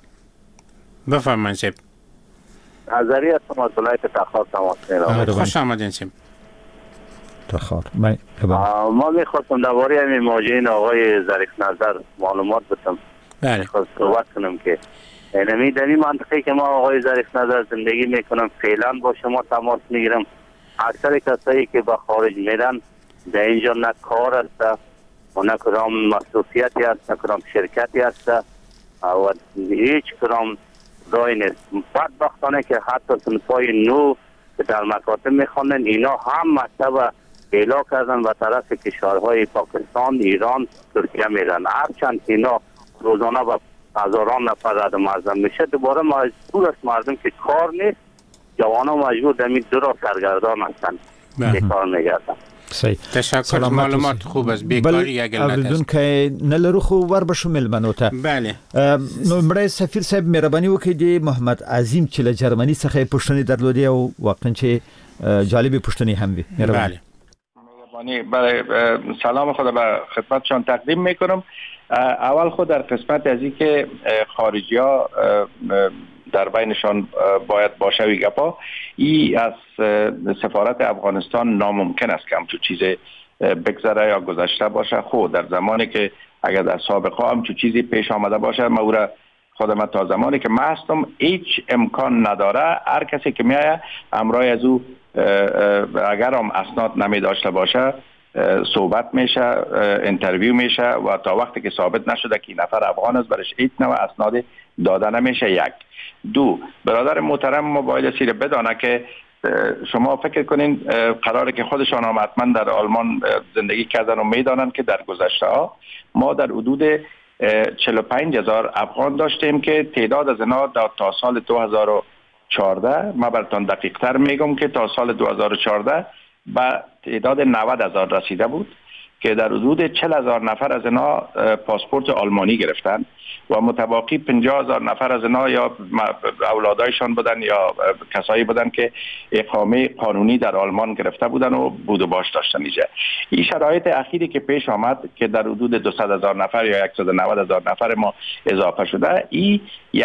بفرمایید. نظری هستم از ولایت تخار تماس میگیرم. خوش آمدین سیم. تخار. ما میخواستم درباره همین مهاجرین آقای ظریف نظر معلومات بدم. بله. خواست صحبت کنم که اینمی در این منطقه که ما آقای ظریف نظر زندگی میکنم فعلا با شما تماس میگیرم. اکثر کسایی که به خارج میرن در اینجا نه کار است و نه کدام مصروفیتی است، نه کدام شرکتی است و هیچ کدام رای نیست. بدبختانه که حتی صنفای نو که در مکاتب میخوانن اینا هم مکتب اعلا کردن و طرف کشورهای پاکستان، ایران، ترکیه میرن. هرچند اینا روزانه با هزاران نفر رد معظم میشه، دوباره مجبور است مردم که کار نیست، جوانا مجبور دمی درا سرگردان هستن که کار میگردن. صحیح. تشکر. معلومات خوب است. بیکاری اگر نتست. اوریدونکو نلرو خو ور بشو ملمنو ته. بله. نو مړی سفیر صاحب مهرباني وکړئ د محمد عظیم چې له جرمني څخه پوښتنې درلودې او واقعا چې جالب پوښتنې هم وي. بله. برای سلام خود به خدمتشان تقدیم میکنم. اول خود در قسمت از این که خارجی ها در بینشان باید باشه وی گپا، ای از سفارت افغانستان ناممکن است که همچون چیز بگذره یا گذشته باشه. خود در زمانی که اگر در سابقه همچون چیزی پیش آمده باشه، خودم تا زمانی که من هستم هیچ امکان نداره هر کسی که میایه همراه از او اگر هم اسناد نمی داشته باشه صحبت میشه، انترویو میشه و تا وقتی که ثابت نشده که این نفر افغان است برش هیچ نوع اسناد داده نمیشه. یک. دو، برادر محترم ما باید سیر بدانه که شما فکر کنین قراره که خودشان هم حتما در آلمان زندگی کردن و میدانن که در گذشته ها ما در حدود 45,000 افغان داشتیم که تعداد از اینا تا سال 2014 ما براتون دقیق تر میگم که تا سال 2014 به تعداد 90,000 رسیده بود که در حدود 40,000 نفر از اینا پاسپورت آلمانی گرفتن و متباقی 50,000 نفر از اینا یا اولادایشان بودن یا کسایی بودن که اقامه قانونی در آلمان گرفته بودن و بود و باش داشتن اینجا. این شرایط اخیری که پیش آمد که در حدود 200,000 نفر یا 190,000 نفر ما اضافه شده، این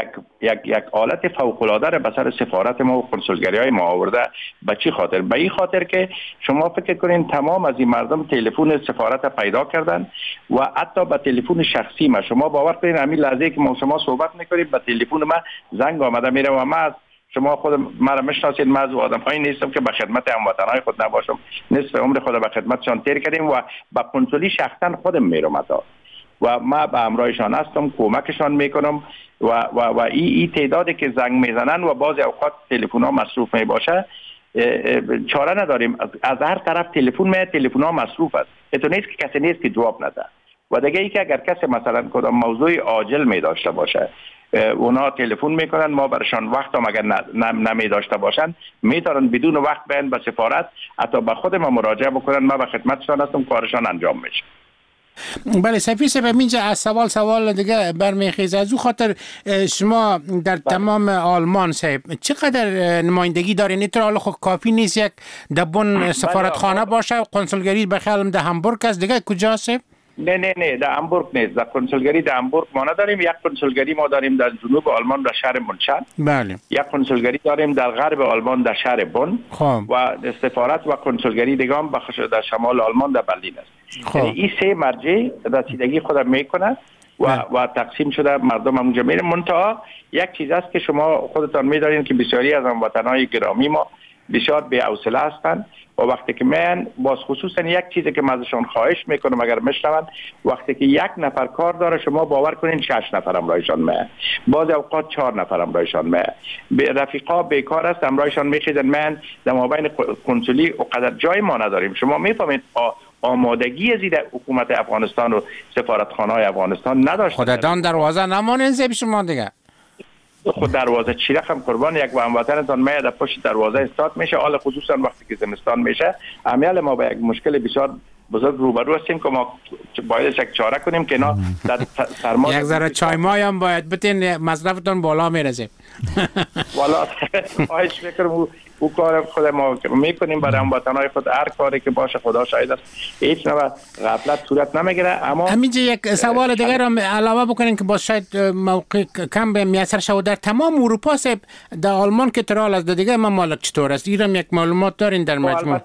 یک حالت فوق العاده به سر سفارت ما و کنسولگری‌های ما آورده. به چی خاطر؟ به این خاطر که شما فکر کنین تمام از این مردم تلفن سفارت پیدا کردن و حتی به تلفن شخصی ما، شما باور کنین همین لحظه که ما شما صحبت میکنیم به تلفن ما زنگ آمده میره و ما شما خود مرا میشناسید، من از آدم‌هایی نیستم که به خدمت هموطنان خود نباشم. نصف عمر خود به خدمتشان تیر کردیم و به کنسولی شخصا خودم میرم و ما به همراهشان هستم، کمکشان میکنم و این تعدادی که زنگ میزنن و بعضی اوقات تلفن‌ها مصروف میباشه چاره نداریم. از هر طرف تلفن‌ها مصروف است. تو نیست که کسی نیست که جواب نده. و دیگه ای که اگر کسی مثلا کدام موضوع عاجل می داشته باشه اونا تلفن میکنن، ما برشان وقت هم اگر نمی داشته باشن میتونن بدون وقت بیان به سفارت حتی به خود ما مراجعه بکنن، ما به خدمتشان هستم، کارشان انجام میشه. بله سفیر صاحب، اینجا از سوال دیگه برمیخیزه. از او خاطر شما در تمام آلمان صاحب چقدر نمایندگی دارین؟ اینطور حالا خب کافی نیست یک دبون سفارتخانه باشه؟ کنسولگری بخیالم در همبورگ است، دیگه کجاست؟ نه در همبورگ نیست. در کنسولگری در همبورگ ما نداریم. یک کنسولگری ما داریم در جنوب آلمان در شهر منشن. بله. یک کنسولگری داریم در غرب آلمان در شهر بون. و سفارت و کنسولگری دیگه هم در شمال آلمان در برلین است. یعنی این سه مرجع رسیدگی خود میکنه و تقسیم شده مردم همونجا میره. منتها یک چیز است که شما خودتان میدارین که بسیاری از هموطنان گرامی ما بسیار بی‌حوصله هستند و وقتی که من باز خصوصا یک چیزی که من ازشون خواهش میکنم اگر میشنون، وقتی که یک نفر کار داره شما باور کنین 6 نفر همراهشان میه، بعضی اوقات 4 نفر همراهشان میه، رفیقا بیکار است همراهشان میخیزن. من در مابین کنسولی اونقدر جای ما نداریم. شما میفهمید آمادگی از حکومت افغانستان و سفارتخانه‌های افغانستان نداشت. خودتان دروازه نمانین زیب شما دیگه. خود دروازه چی رقم قربان یک هموطنتان میاد پشت دروازه استاد میشه، حالا خصوصا وقتی که زمستان میشه. امیال ما با یک مشکل بسیار بزرگ روبرو هستیم که ما باید یک چاره کنیم که اینا در سرما یک ذره چای مای هم باید بتین مصرفتون بالا میرسه. والا خواهش میکنم او کار خود ما میکنیم برای هموطنای خود، هر کاری که باشه خدا شاهد است هیچ نوع غفلت صورت نمیگیره. اما همینجا یک سوال دیگر هم علاوه بکنین که باز شاید موقع کم به میسر شود. در تمام اروپا در آلمان که ترال از دیگه ممالک چطور است؟ ایران یک معلومات دارین در مجموع؟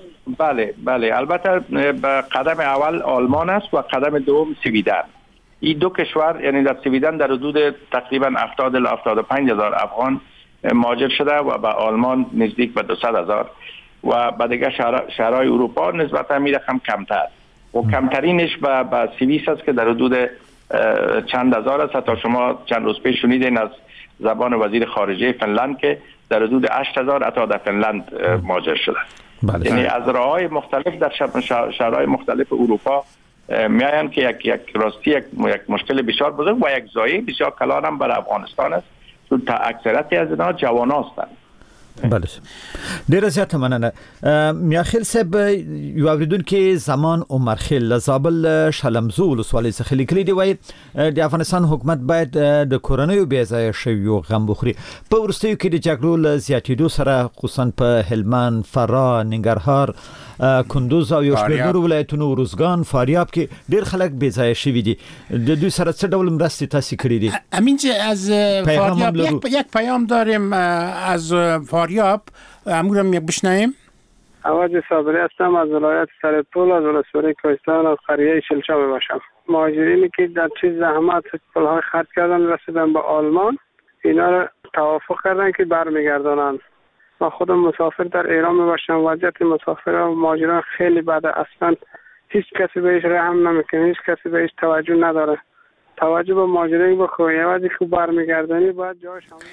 بله البته به قدم اول آلمان است و قدم دوم سویدن. این دو کشور یعنی در سویدن در حدود تقریبا 70 الی 75 هزار افغان مهاجر شده و به آلمان نزدیک به 200,000 و به دیگه شهرهای اروپا نسبتا می رقم کمتر و کمترینش به سوئیس است که در حدود چند هزار است. حتی شما چند روز پیش شنیدین از زبان وزیر خارجه فنلند که در حدود 8,000 حتی در فنلند مهاجر شده. یعنی از راههای مختلف در شهرهای مختلف اروپا میاین که یک راستی یک مشکل بسیار بزرگ و یک ضایعه بسیار کلان هم برای افغانستان است. تا اکثریت از اینا جوان هستند. بله ډیره زیاته مننه. میاخیل صاحب یو اوریدون کې زمان عمر خیل زابل شلمزو ولسوالۍ څخه لیکلي دی وای د افغانستان حکومت باید د کورونیو بیځای شویو غم بخوري. په ورستیو کې د جګړو ل زیاتېدو سره خصوصا په هلمند، فراه، ننګرهار، کندوز او یو شمېر نور ولایتونو روزګان، فاریاب کې ډیر خلک بیځای شوي دي. د دوی سره څه ډول مرستې تاسو کړې دي؟ امینجا از فاریاب یک پیام داریم از فاریاب، امورم یک بشنویم. عوض صابری هستم از ولایت سرپول از ولسوالی کوهستان از قریه شلچا باشم. مهاجرینی که در چیز زحمت پولهای خرج کردن رسیدن به آلمان، اینا رو توافق کردن که برمیگردانن. من خودم مسافر در ایران باشم. وضعیت مسافر و مهاجران خیلی بده، اصلا هیچ کسی بهش رحم نمیکنه، هیچ کسی بهش توجه نداره. توجه به مهاجرین بکنید، وقتی که برمیگردانی باید جاش هم.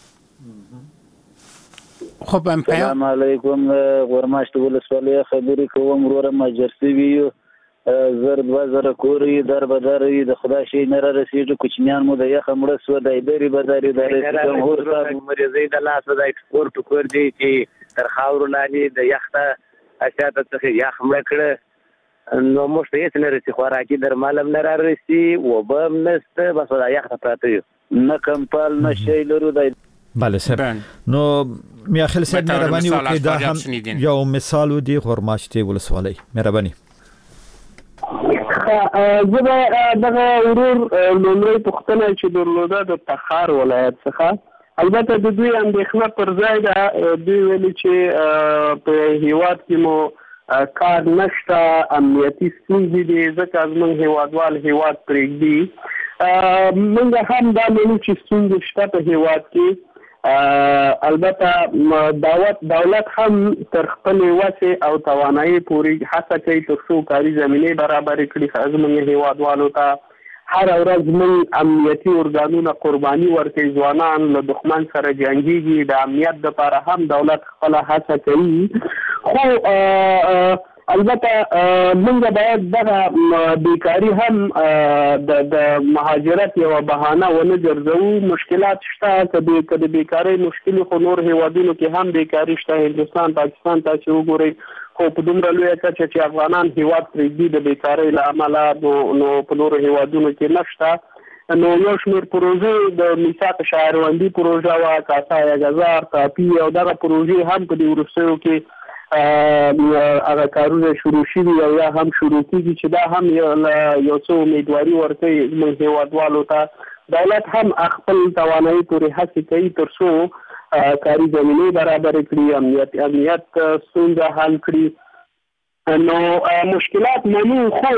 خب السلام علیکم. ورماشت ولسوالی خبرې کوم وروره ماجرسي ویو زر 2000 کورې در بدرې د خدای شي نه رسیدو کوچنیان مو د یخ مړ سو د ایدری بدرې د جمهور صاحب مریضي د لاس د ایکسپورت کور دی چې تر خاور لاندې د یخته اشیاء ته یخ مړ کړ نو موږ ته هیڅ نه رسي، خوراکي درمل هم نه رارسي، اوبه هم نشته، بس دا یخ ته پراته یو، نه کمپل نه شی لرو. بله صاحب. نو میاخیل صاحب مهرباني وکړئ دا هم یو مثال ودی غورماشتي ولسوالۍ، مهرباني. زه به دغه ورور لومړی پوښتنه چې درلوده د تخار ولایت څخه، البته د دوی اندېښنه پر ځای ده. دوی ویلي چې په هیواد کې مو کار نشته، امنیتي ستونزې دي، ځکه زموږ هیوادوال هیواد پرېږدي. موږ هم دا منو چې ستونزې شته په هیواد کې، البته دولت هم تر خپلې وسې او توانایي پورې هڅه کوي تر څو کاري زمینې برابرې کړي زموږ هیوادوالو ته. هر ورځ موږ امنیتي ارګانونه قرباني ورکوي، ځوانان له دښمن سره جنګېږي، د امنیت دپاره هم دولت خپله هڅه کوي. خو البته موږ باید دغه بیکاري هم د مهاجرت یوه بهانه ونه ګرځوو. مشکلات شته، که د بیکارۍ مشکل خو نور هیوادونو کې هم بیکاري شته، هندوستان پاکستان ته چې وګورئ، خو په دومره لویه کچه چې افغانان هیواد پرېږدي د بیکارۍ له امله نو په نورو هیوادونو کې نشته. نو یو شمېر پروژې د میثاق شهروندي پروژه وه، کاسا یګزار، کاپي او دغه پروژې هم په دې وروستیو کې هغه کارونه شروع شوي او یا هم شروع کېږي چې دا هم یو څه امیدواري ورکوي زموږ هیوادوالو ته. دولت هم خپل توانایي پورې هڅې کوي تر څو کاري زمینې برابرې کړي، امنیت ستونزه حل کړي. نو مشکلات منو، خو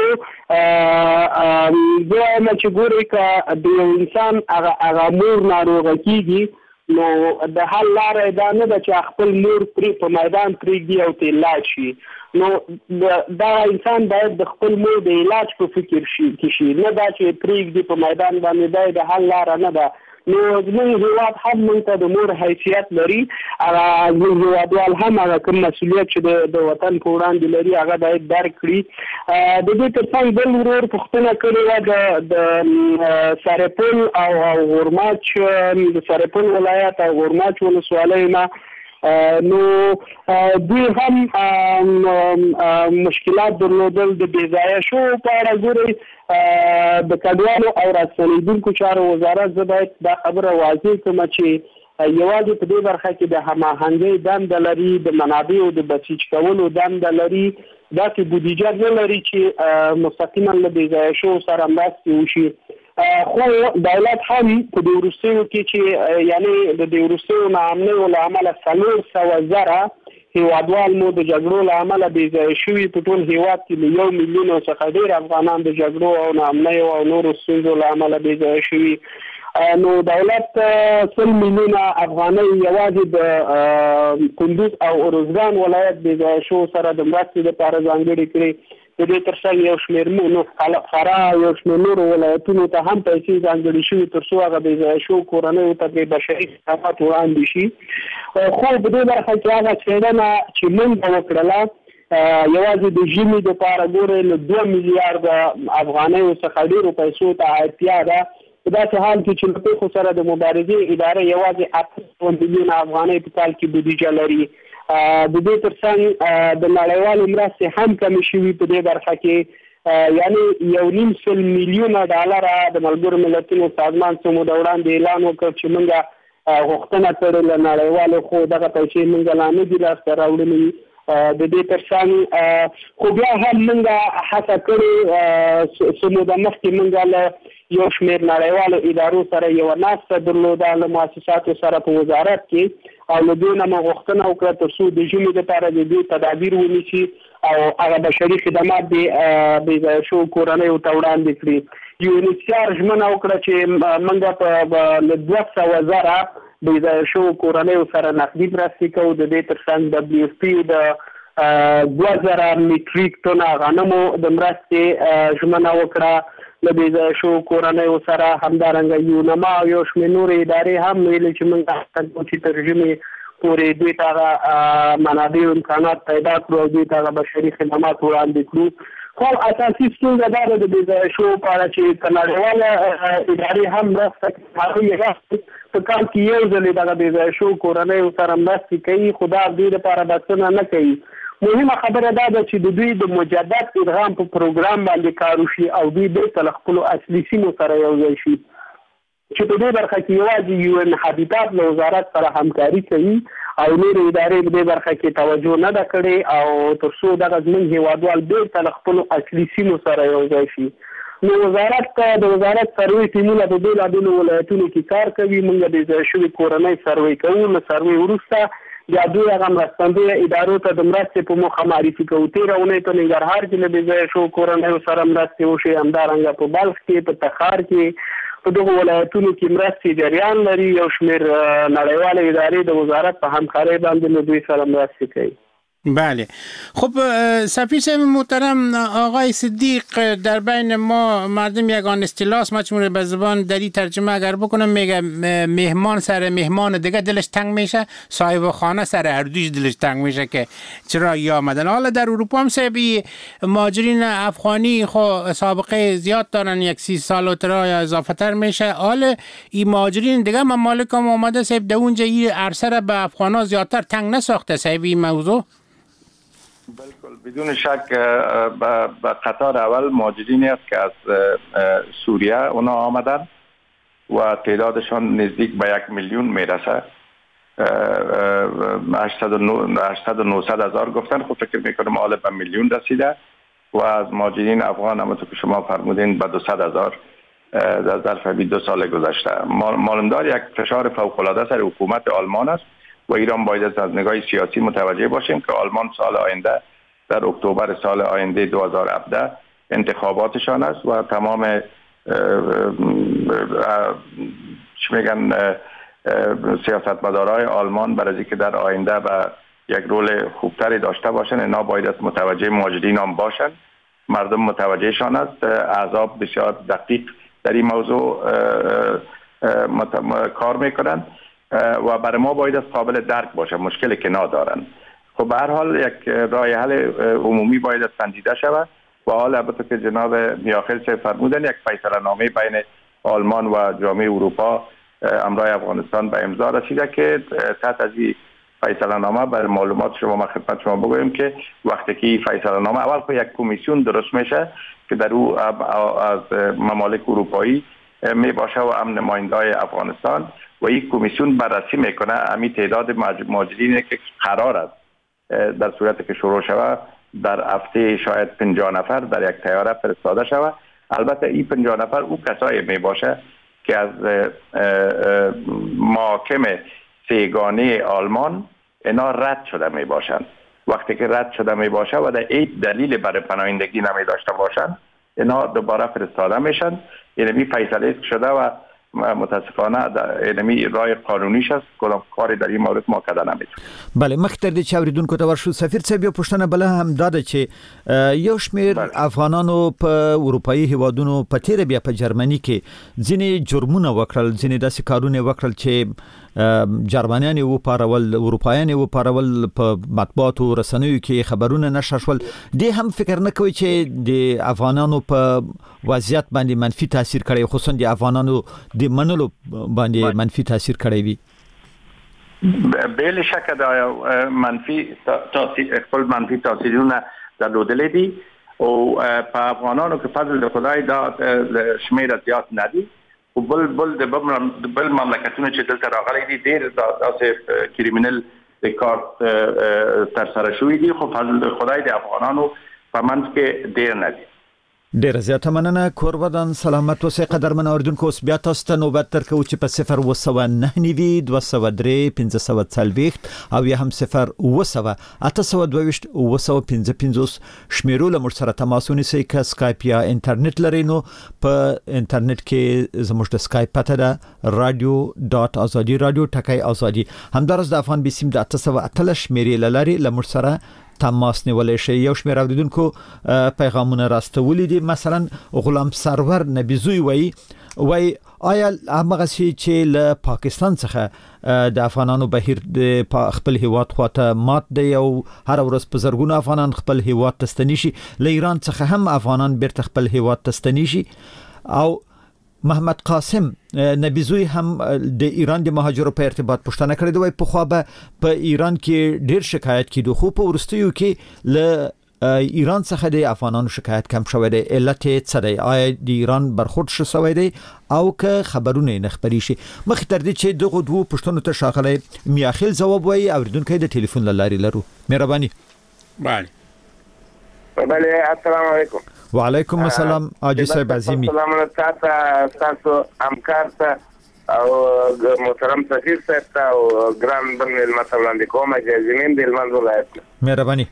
زه وایم چې ګورئ که د یو انسان هغه مور ناروغه کېږي نو د حل لاره دا نه ده چې خپل مور په میدان پرېږدي او ته علاج شي. نو دا انسان باید د خپل مور د علاج په فکر کې شي، نه دا چې پرېږدي په میدان باندې. دا د حل لاره نه ده. نو زموږ هیواد هم موږ ته د مور حیثیت لري، زموږ هیوادوال هم هغه کوم مسؤلیت چې د وطن په وړاندې لري هغه باید درک کړي. د دې تر څنګ بل ورور پوښتنه کړې وه د سرپل او غورماچ، د سرپل ولایت او غورماچ ولسوالۍ نه. نو دوی هم مشکلات درلودل د بېځایه شو په اړه. ګورئ د کډوالو او راستنېدونکو چارو وزارت، زه باید دا خبره واضح کړم چې یوازې په دې برخه کې د هماهنګۍ دنده لري، د منابعو د بسیج کولو دنده لري، داسې بودیجه نه لري چې مستقیما له بېځایه شو سره مرستې وشي. خو دولت هم په دې وروستیو کې چې یعنې د دې وروستیو ناامنیو له امله 400,000 هیوادوال مو د جګړو له امله بېځایه شوي. په ټول هیواد کې له 1 میلیون څخه ډېر افغانان د جګړو او ناامنیو او نورو ستونزو له امله بېځایه شوي. نو دولت 100 میلیونه افغانۍ یوازې د کندوز او ارزګان ولایت بېځایه شو سره د مرستې لپاره ځانګړې کړې. د دې تر څنګ یو شمېر فراه یو شمېر نورو ولایتونو ته هم پیسې ځانګړې شوي تر څو هغه بېځایه شو کورنیو ته پرې بشري خدمات وړاندې شي. خو په دې برخه کې هغه څېړنه چې موږ وکړله یوازې د ژمي دپاره ګورئ له 2 میلیارده افغانیو څخه ډېرو پیسو ته اړتیا ده. په داسې حال کې چې له پیښو سره د مبارزې اداره یوازې 800 میلیونه افغانۍ په کال کې بودیجه لري. د دې تر څنګ د نړیوالو مرستې هم کمې شوي په دې برخه کې، یعنې 1.5 میلیونه ډالره د ملګرو ملتونو سازمان څه موده وړاندې اعلان وکړ چې موږ غوښتنه کړې له نړیوالو، خو دغه پیسې موږ لا نه دي لاسته راوړلې. د دې تر څنګ خو بیا هم موږ هڅه کړې څه موده مخکې موږ له یو شمېر نړیوالو ادارو سره یوه ناسته درلوده له مؤسساتو سره په وزارت کې، او له دوی نه مو غوښتنه وکړه تر څو د ژمي دپاره د دوی تدابیر ونیسي او هغه بشري خدمات د بېځایه شوو کورنیو ته وړاندې کړي. یونیسیار ژمنه وکړه چې موږ په له 200,000 بېځایه شوو کورنیو سره نقدي مرستې کوو. د دې تر څنګ WFP د 2000 میټریک ټنه غنمو د مرستې ژمنه وکړه له بېځایه شوو کورنیو سره. همدارنګه یونما او یو شمېر نورې ادارې هم ویلي چې موږ هڅه کوو چې تر ژمي پورې دوی ته هغه منابع او امکانات پیدا کړو او دوی ته هغه بشري خدمات وړاندې کړو. خو اساسي ستونزه دا ده د بېځایه شوو په اړه چې که نړیواله ادارې هم مرسته کوي، هغوی په کال کې یو ځل دغه بېځایه شوو کورنیو سره مرستې کوي، خو دا دوی دپاره بسنه نه کوي. مهمه خبره دا ده چې د دوی د مجدد ادغام په پروګرام باندې کار وشي او دوی د خپل اصلي سیمو سره یو ځای شي چې په دې برخه کې یوازې یو ان حبیبات له وزارت سره همکاري کوي او نور ادارې په دې برخه کې توجه نه ده کړې او تر څو دغه زموږ هیوادوال بیرته له خپل اصلي سیمو سره یو ځای شي. نو د وزارت سروي ټیمونه په بېلابېلو ولایتونو کې کار کوي. موږ د ځای شوي کورنۍ سروي کوو. له سروي وروسته بیا دوی هغه مرستندویه ادارو ته د مرستې په موخه معرفي کوو. تېره اونۍ په ننګرهار کې له بې ځایه شوو کورنیو سره مرستې وشي، همدارنګه په بلخ کې، په تخار کې، په دغه ولایتونو کې مرستې جریان لري. یو شمېر نړیوالې ادارې د وزارت په همکارۍ باندې له دوی سره مرستې کوي. بله. خب سفیر صاحب محترم، آقای صدیق در بین ما مردم یگان اصطلاح مجموعه به زبان دری ترجمه اگر بکنم میگه مهمان سر مهمان دیگه دلش تنگ میشه، صاحب خانه سر اردوش دلش تنگ میشه که چرا یا آمدن. حالا در اروپا هم صاحب مهاجرین افغانی خو سابقه زیاد دارن، 30 سال و ترا یا اضافه تر میشه. حالا این مهاجرین دیگه ممالک هم آمده صاحب در اونجا این عرصه را به افغانا زیادتر تنگ نساخته صاحب این موضوع؟ بالکل بدون شک به قطار اول مهاجرینی است که از سوریه اونا آمدن و تعدادشان نزدیک به 1 میلیون میرسه. 800 هزار گفتن، خب فکر میکنم حالا به میلیون رسیده و از مهاجرین افغان همونطور که شما فرمودین به 200 هزار در ظرف 2 سال گذشته. معلومدار یک فشار فوق العاده سر حکومت آلمان است و ایران باید از نگاه سیاسی متوجه باشیم که آلمان سال آینده در اکتبر سال آینده 2017 انتخاباتشان است و تمام سیاستمدارای آلمان برای اینکه در آینده به یک رول خوبتری داشته باشند اینا باید متوجه مهاجرین هم باشند. مردم متوجهشان است. احزاب بسیار دقیق در این موضوع کار میکنند و برای ما باید قابل درک باشه، مشکلی که ندارن. خب به هر حال یک راه حل عمومی باید سنجیده شود و حال البته که جناب میاخیل چه فرمودن یک فیصله نامه بین آلمان و جامعه اروپا امرای افغانستان به امضا رسیده که تحت از این فیصله نامه بر معلومات شما ما خدمت شما بگویم که وقتی که این فیصله نامه اول که یک کمیسیون درست میشه که در او از ممالک اروپایی می باشه و هم نمایندای افغانستان و این کمیسیون بررسی میکنه همین تعداد مهاجرینی که قرار است در صورتی که شروع شود در هفته شاید 50 نفر در یک طیاره فرستاده شود. البته این 50 نفر او کسایی می باشه که از محاکم سیگانه آلمان اینا رد شده می باشند. وقتی که رد شده می باشه و در این دلیل برای پناهندگی نمی داشته باشند اینا دوباره فرستاده میشن. یعنی فیصله شده و متاسفانه اینمی رای قانونیش است. کدام کاری در این مورد ما کده نمیتونیم. بله، مخکې د چا اوریدونکو ته ورشو سفیر صاحب یو پوښتنه بل هم داده چې یو شمیر افغانانو په اروپאי هیوادونو په تیر بیا په جرمني کې ځینې جرمونه وکړل، ځینې داسې کارونه وکړل چې جرمنیان و پارول اروپایان و پارول په مطبوعاتو رسنیو کې خبرونه نشر شول. دې هم فکر نه کوي چې د افغانانو په وضعیت باندې منفي تاثیر کړی، خصوصا د افغانانو د منلو باندې منفي تاثیر کړی وي؟ بله شک دا منفی تاثیر خپل منفی تاثیرونه درلودلی دي او په افغانانو کې فضل خدای دا شمیر زیات ندي او بل مملکتونه چې دلته راغلي دي ډېر داسې کریمینل کار تر سره شوی دي، خو فضل خدای د افغانانو په منځ کې ډېر ندي. ډیر زیاته مننه. کورودان سلامت اوسئ قدرمن اوریدونکو. اوس بیا تاسو ته نوبت درکو چې په 009 203 540 او یا هم 0 822 شمیرو له موږ سره تماس ونیسئ. که سکایپ یا انټرنیټ لرئ نو په انټرنیټ کې زموږ د سکایپ پته ده radio.azadi radio.azadi. همدارس د افغان بیسیم د 818 شمیرې لاري له موږ سره تماس نیولای شي. یو شمېر اوریدونکو پیغامونه راستولي دي. مثلا غلام سرور نبیزوی وای آیا هغه چې له پاکستان څخه د افغانانو بهیر د خپل هیواد خواته مات دی او هر ورځ په زرګونو افغانان خپل هیواد ته ستنی شي، له ایران څخه هم افغانان بیرته خپل هیواد ته ستنی شي او محمد قاسم نبیزوی هم د ایران د مهاجرو په ارتباط پوښتنه کړې ده. په خو به په ایران کې ډیر شکایت کیدو خو په ورستیو کې ل ایران څخه د افغانانو شکایت کم شوی دی. علت څه دی؟ آیا د ایران برخورد شوی دی او که خبرونه نه خبري شي؟ مخ تر دې چې دغه دوه پښتنو ته شاغله میاخیل جواب وایي اوریدونکو د ټلیفون لاري لرو. مهرباني. بله السلام علیکم. وعلیکم السلام حاجی صاحب عظیمی. سلام علیکم تاسو همکار ته او محترم سفیر صاحب ته او ګران بنل مطلب کوم جزمین د هلمند ولایت. مهرباني.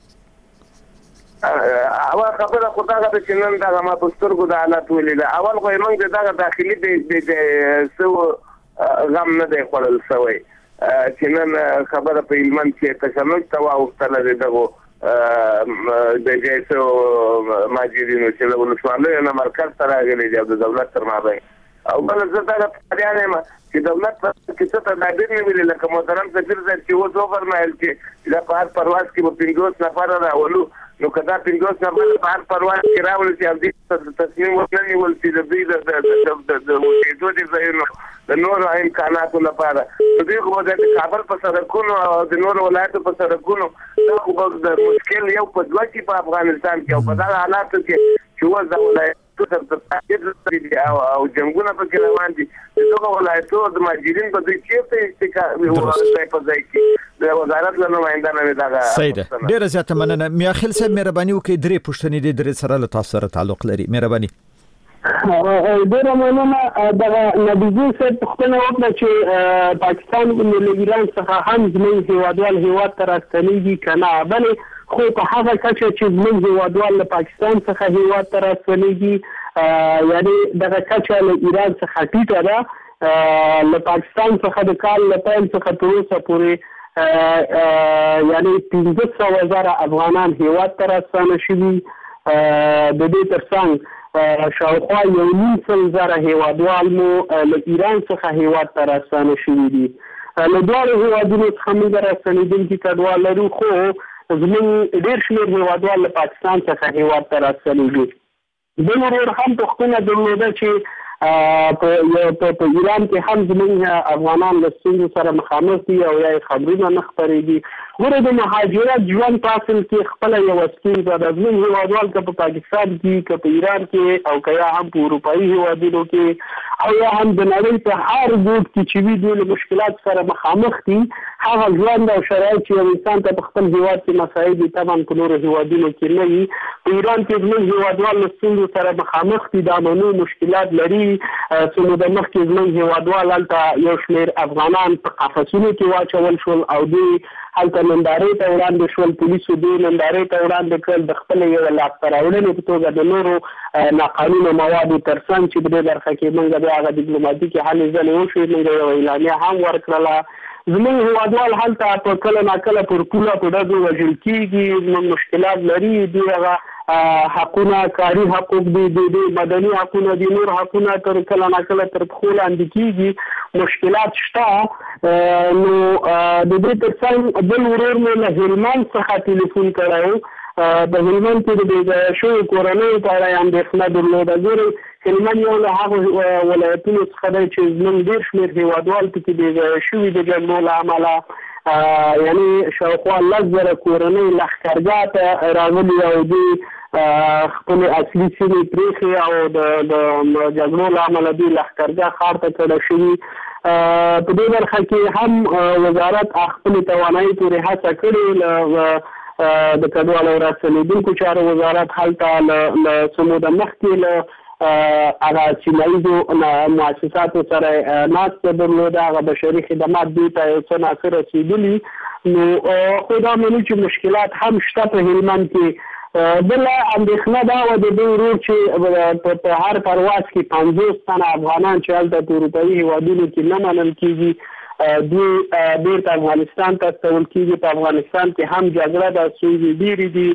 اول خبره خدای د چنن دا ما پسترګو د حالت ولید. اول خو موږ دا داخلي د سو غم نه دی خپل سوی. چنن خبره په هلمند کې تشنج توا او تل دغه د جیسو ماجرینو چې له ولسوالۍ نه مرکز ته راغلي د دولت تر مابین او بل زه دا پریانه ما چې دولت کې څه ته دابیر نه ویل لکه محترم سفیر صاحب چې و څو فرمایل چې د پار پرواز کې په 50 نفر راولو نو کدا 50 نفر په هر پرواز کې راول چې د تصمیم ورنني ول چې د دوی د نور امکاناتو لپاره د دې خو د کابل په سرکونو او د نور ولایتو په سرکونو دا خو د مشکل یو په دوه کې په افغانستان کې او په دا حالاتو کې چې و د ولایتو او جنگونه په کې روان دي دغه ولایتو د ماجرین په دې کې استقامت په ځای کې د وزارت له نمائنده نه دا سید ډیر زیاته مننه. میاخیل صاحب مهرباني وکړئ درې پوښتنې دي درې سره له تاسو سره تعلق لري. مهرباني. ډیر مننه. د نبیزي صاحب پوښتنه وکړه چې پاکستان له ایران څخه هم زموږ هیوادوال هیواد ته راستنېږي کنه بلې خو په هغه کچه چې زموږ هیوادوال له پاکستان څخه هیواد ته راستنېږي یعنی دغه کچه له ایران څخه ټیټه ده. له پاکستان څخه د کال له پیل څخه تر اوسه پورې یعنی 15,000 افغانان هیواد ته راستانه شوي. د دې ترڅنګ شاوخوا 1,500 هیوادوال مو له ایران څخه هیواد ته راستانه شوي دي. له دواړو هیوادونو څخه موږ راستنېدونکي کډوال لرو خو زموږ ډېر شمېر هیوادوال له پاکستان څخه هیواد ته راستنېږي. بل ورور هم پوښتنه درلوده چې په ایران کې هم زموږ افغانان له ستونزو سره مخامخ دي او یا خبرونه نه خپرېږي. ګوره د مهاجرت ژوند په اصل کې خپله یوه ستونزه ده. زموږ هیوادوال که په پاکستان کې که په ایران کې او که یا هم په اروپایي هیوادونو کې او یا هم د نړۍ په هر ګوټ کې چې وي دوی له مشکلات سره مخامخ دي. هغه ژوند او شرایط چې یو انسان ته په خپل هیواد کې مسایل دي طبعا په نورو هیوادونو کې نه وي. په ایران کې زموږ هیوادوال له ستونزو سره مخامخ دي. دا منو مشکلات لري. څو موده مخکې زموږ هیوادوال هلته یو شمېر افغانان په قفسونو کې واچول شول او دوی هلته نندارې ته وړاندې شول. پولیسو دوی نندارې ته وړاندې کړل د خپلې یوه لاسته راوړنې په توګه د نورو ناقانونه موادو تر څنګ چې په دې برخه کې موږ بیا هغه ډیپلوماتیکې هلې ځلې وشوې. موږ یوه اعلامیه هم ورکړله. زموږ هیوادوال هلته په کله ناکله پر پوله په ډزو وژل کېږي. زموږ مشکلات لري. دوی هغه حقونه کاري حقوق دي د مدني حقونه دي نور حقونه تر کله ناکله تر پښو لاندې کېږي. مشکلات شته. نو د دې تر څنګ بل ورور مې له هلمند څخه ټلیفون کړی و. د هلمند کې د بېځایه شویو کورنیو په اړه یې اندېښنه درلوده. ګورئ هلمند یو له هغو ولایتونو څخه دی چې زموږ ډېر شمېر هیوادوال پکې بېځایه شوي د جګړو له امله. یعنی شاوخوا 10,000 کورنۍ لښکرګاه ته راغلي او دوی خپلې اصلي سیمې پرېښې او د جګړو له امله دوی لښکرګاه ښار ته کډه شوي. په دې برخه کې هم وزارت خپلې توانایي پورې هڅه کړې. د کډوال او راستنېدونکو چارو وزارت هلته له څه موده مخکې له هغه سیمه ییزو مؤسساتو سره ناسته درلوده. هغه بشري خدمات دوی ته یو څه ناڅه رسېدلي. نو خو دا منو چې مشکلات هم شته په هلمند کې. بله اندېښنه دا وه د دوی ورور چې په هر پرواز کې 50 تنه افغانان چې هلته په اروپایي هیوادونو کې نه منل کېږي دوی بیرته افغانستان ته استول کېږي. په افغانستان کې هم جګړه ده. ستونزې ډېرې دي.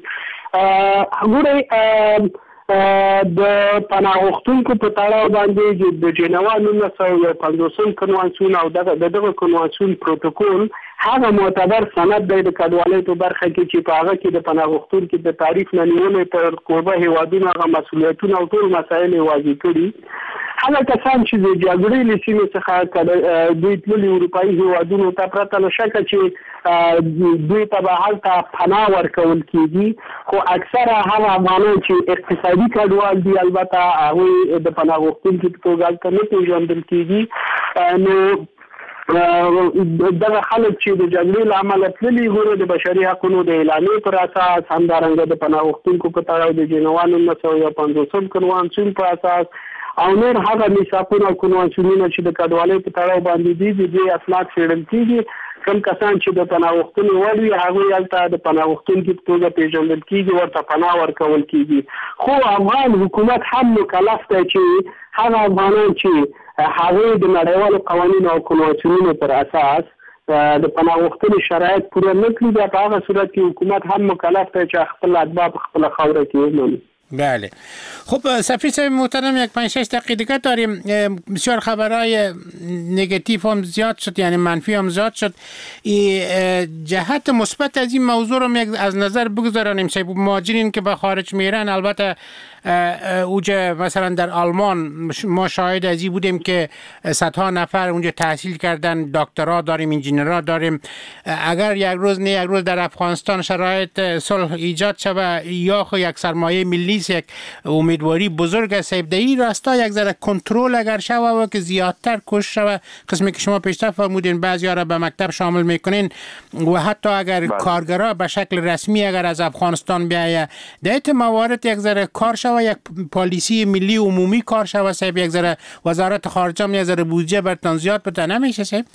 ګورئ د پناه غوښتونکو په تړاو باندې د جنوا 1950 کنوانسیون او دغه کنوانسیون پروتوکول هغه معتبر سند دی د کډوالۍ په برخه کې چې په هغه کې د پناه غوښتونکو د تعریف نه نیولې تر کوربه هیوادونو هغه مسؤلیتونه او ټول مسایل یې واضح کړي. هغه کسان چې د جګړې له سیمې څخه دوی تللي اروپایي هیوادونو ته پرته له شکه چې دوی ته به هلته پناه ورکول کېږي، خو اکثره هغه افغانان چې اقتصادي کډوال دي البته هغوی د پناه غوښتونکي په توګه هلته نه پېژندل کېږي. نو دغه خلک چې د جګړې له امله تللي ګوره د بشري حقونو د اعلامیې پر اساس، همدارنګه د پناه غوښتونکو په تړاو د جنوا 1950 کنوانسیون په اساس او نور هغه میثاقونه او کنوانسیونونه چې د کډوالۍ په تړاو باندې دي د دې اسناد څېړل کېږي. کوم کسان چې د پناه غوښتنې وړ وي هغوی هلته د پناه غوښتونکي په توګه پېژندل کېږي، ورته پناه ورکول کېږي. خو افغان حکومت هم مکلف دی چې هغه افغانان چې هغوی د نړیوالو قوانینو او کنوانسیونونو پر اساس د پناه غوښتنې شرایط پوره نه کړي، بیا په هغه صورت کې حکومت هم مکلف دی چې خپل اتباع په خپله خاوره کې ومني. بله. خب سفیر صاحب محترم، یک 5-6 دقیقه دیگه داریم. بسیار خبرهای نگاتیو هم زیاد شد، یعنی منفی هم زیاد شد. جهت مثبت از این موضوع رو از نظر بگذاریم. مهاجرین که به خارج میرن، البته اوجه مثلا در آلمان ما شاهد از این بودیم که صدها نفر اونجا تحصیل کردن، دکترا داریم، انجینرها داریم. اگر یک روز نه یک روز در افغانستان شرایط صلح ایجاد شود یا خو یک سرمایه ملی، یک امیدواری بزرگ است در این راستا یک ذره کنترل اگر شود و که زیادتر کش شود، قسمی که شما پیشتر فرمودین بعضیا را به مکتب شامل میکنین و حتی اگر کارگرا به شکل رسمی اگر از افغانستان بیاید، در این موارد یک ذره کار شود، یک پالیسی ملی عمومی کار شود صاحب، یک ذره وزارت خارجه هم یک ذره بودجه برتان زیاد بده نمیشه صاحب؟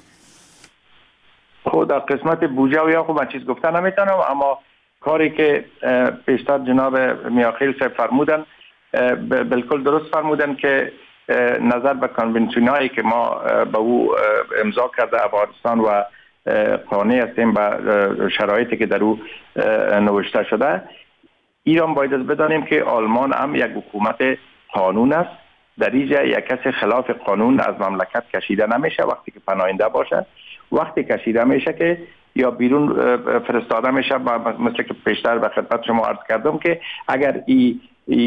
خود در قسمت بودجه و یا خب من چیز گفتن نمیتونم، اما کاری که پیشتر جناب میاخیل صاحب فرمودن بالکل درست فرمودن که نظر به کنونسیون هایی که ما به او امضا کرده افغانستان و قانع هستیم به شرایطی که در او نوشته شده، ایران باید بدانیم که آلمان هم یک حکومت قانون است. در اینجا یک کسی خلاف قانون از مملکت کشیده نمیشه وقتی که پناهنده باشه. وقتی کشیده میشه که یا بیرون فرستاده میشه، مثل که پیشتر به خدمت شما عرض کردم که اگر این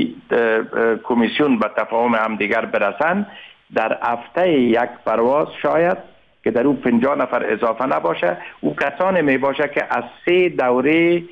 کمیسیون به تفاهم هم دیگر برسن، در هفته یک پرواز شاید که در اون 50 نفر اضافه نباشه، او کسانی می باشه که از 3 دوره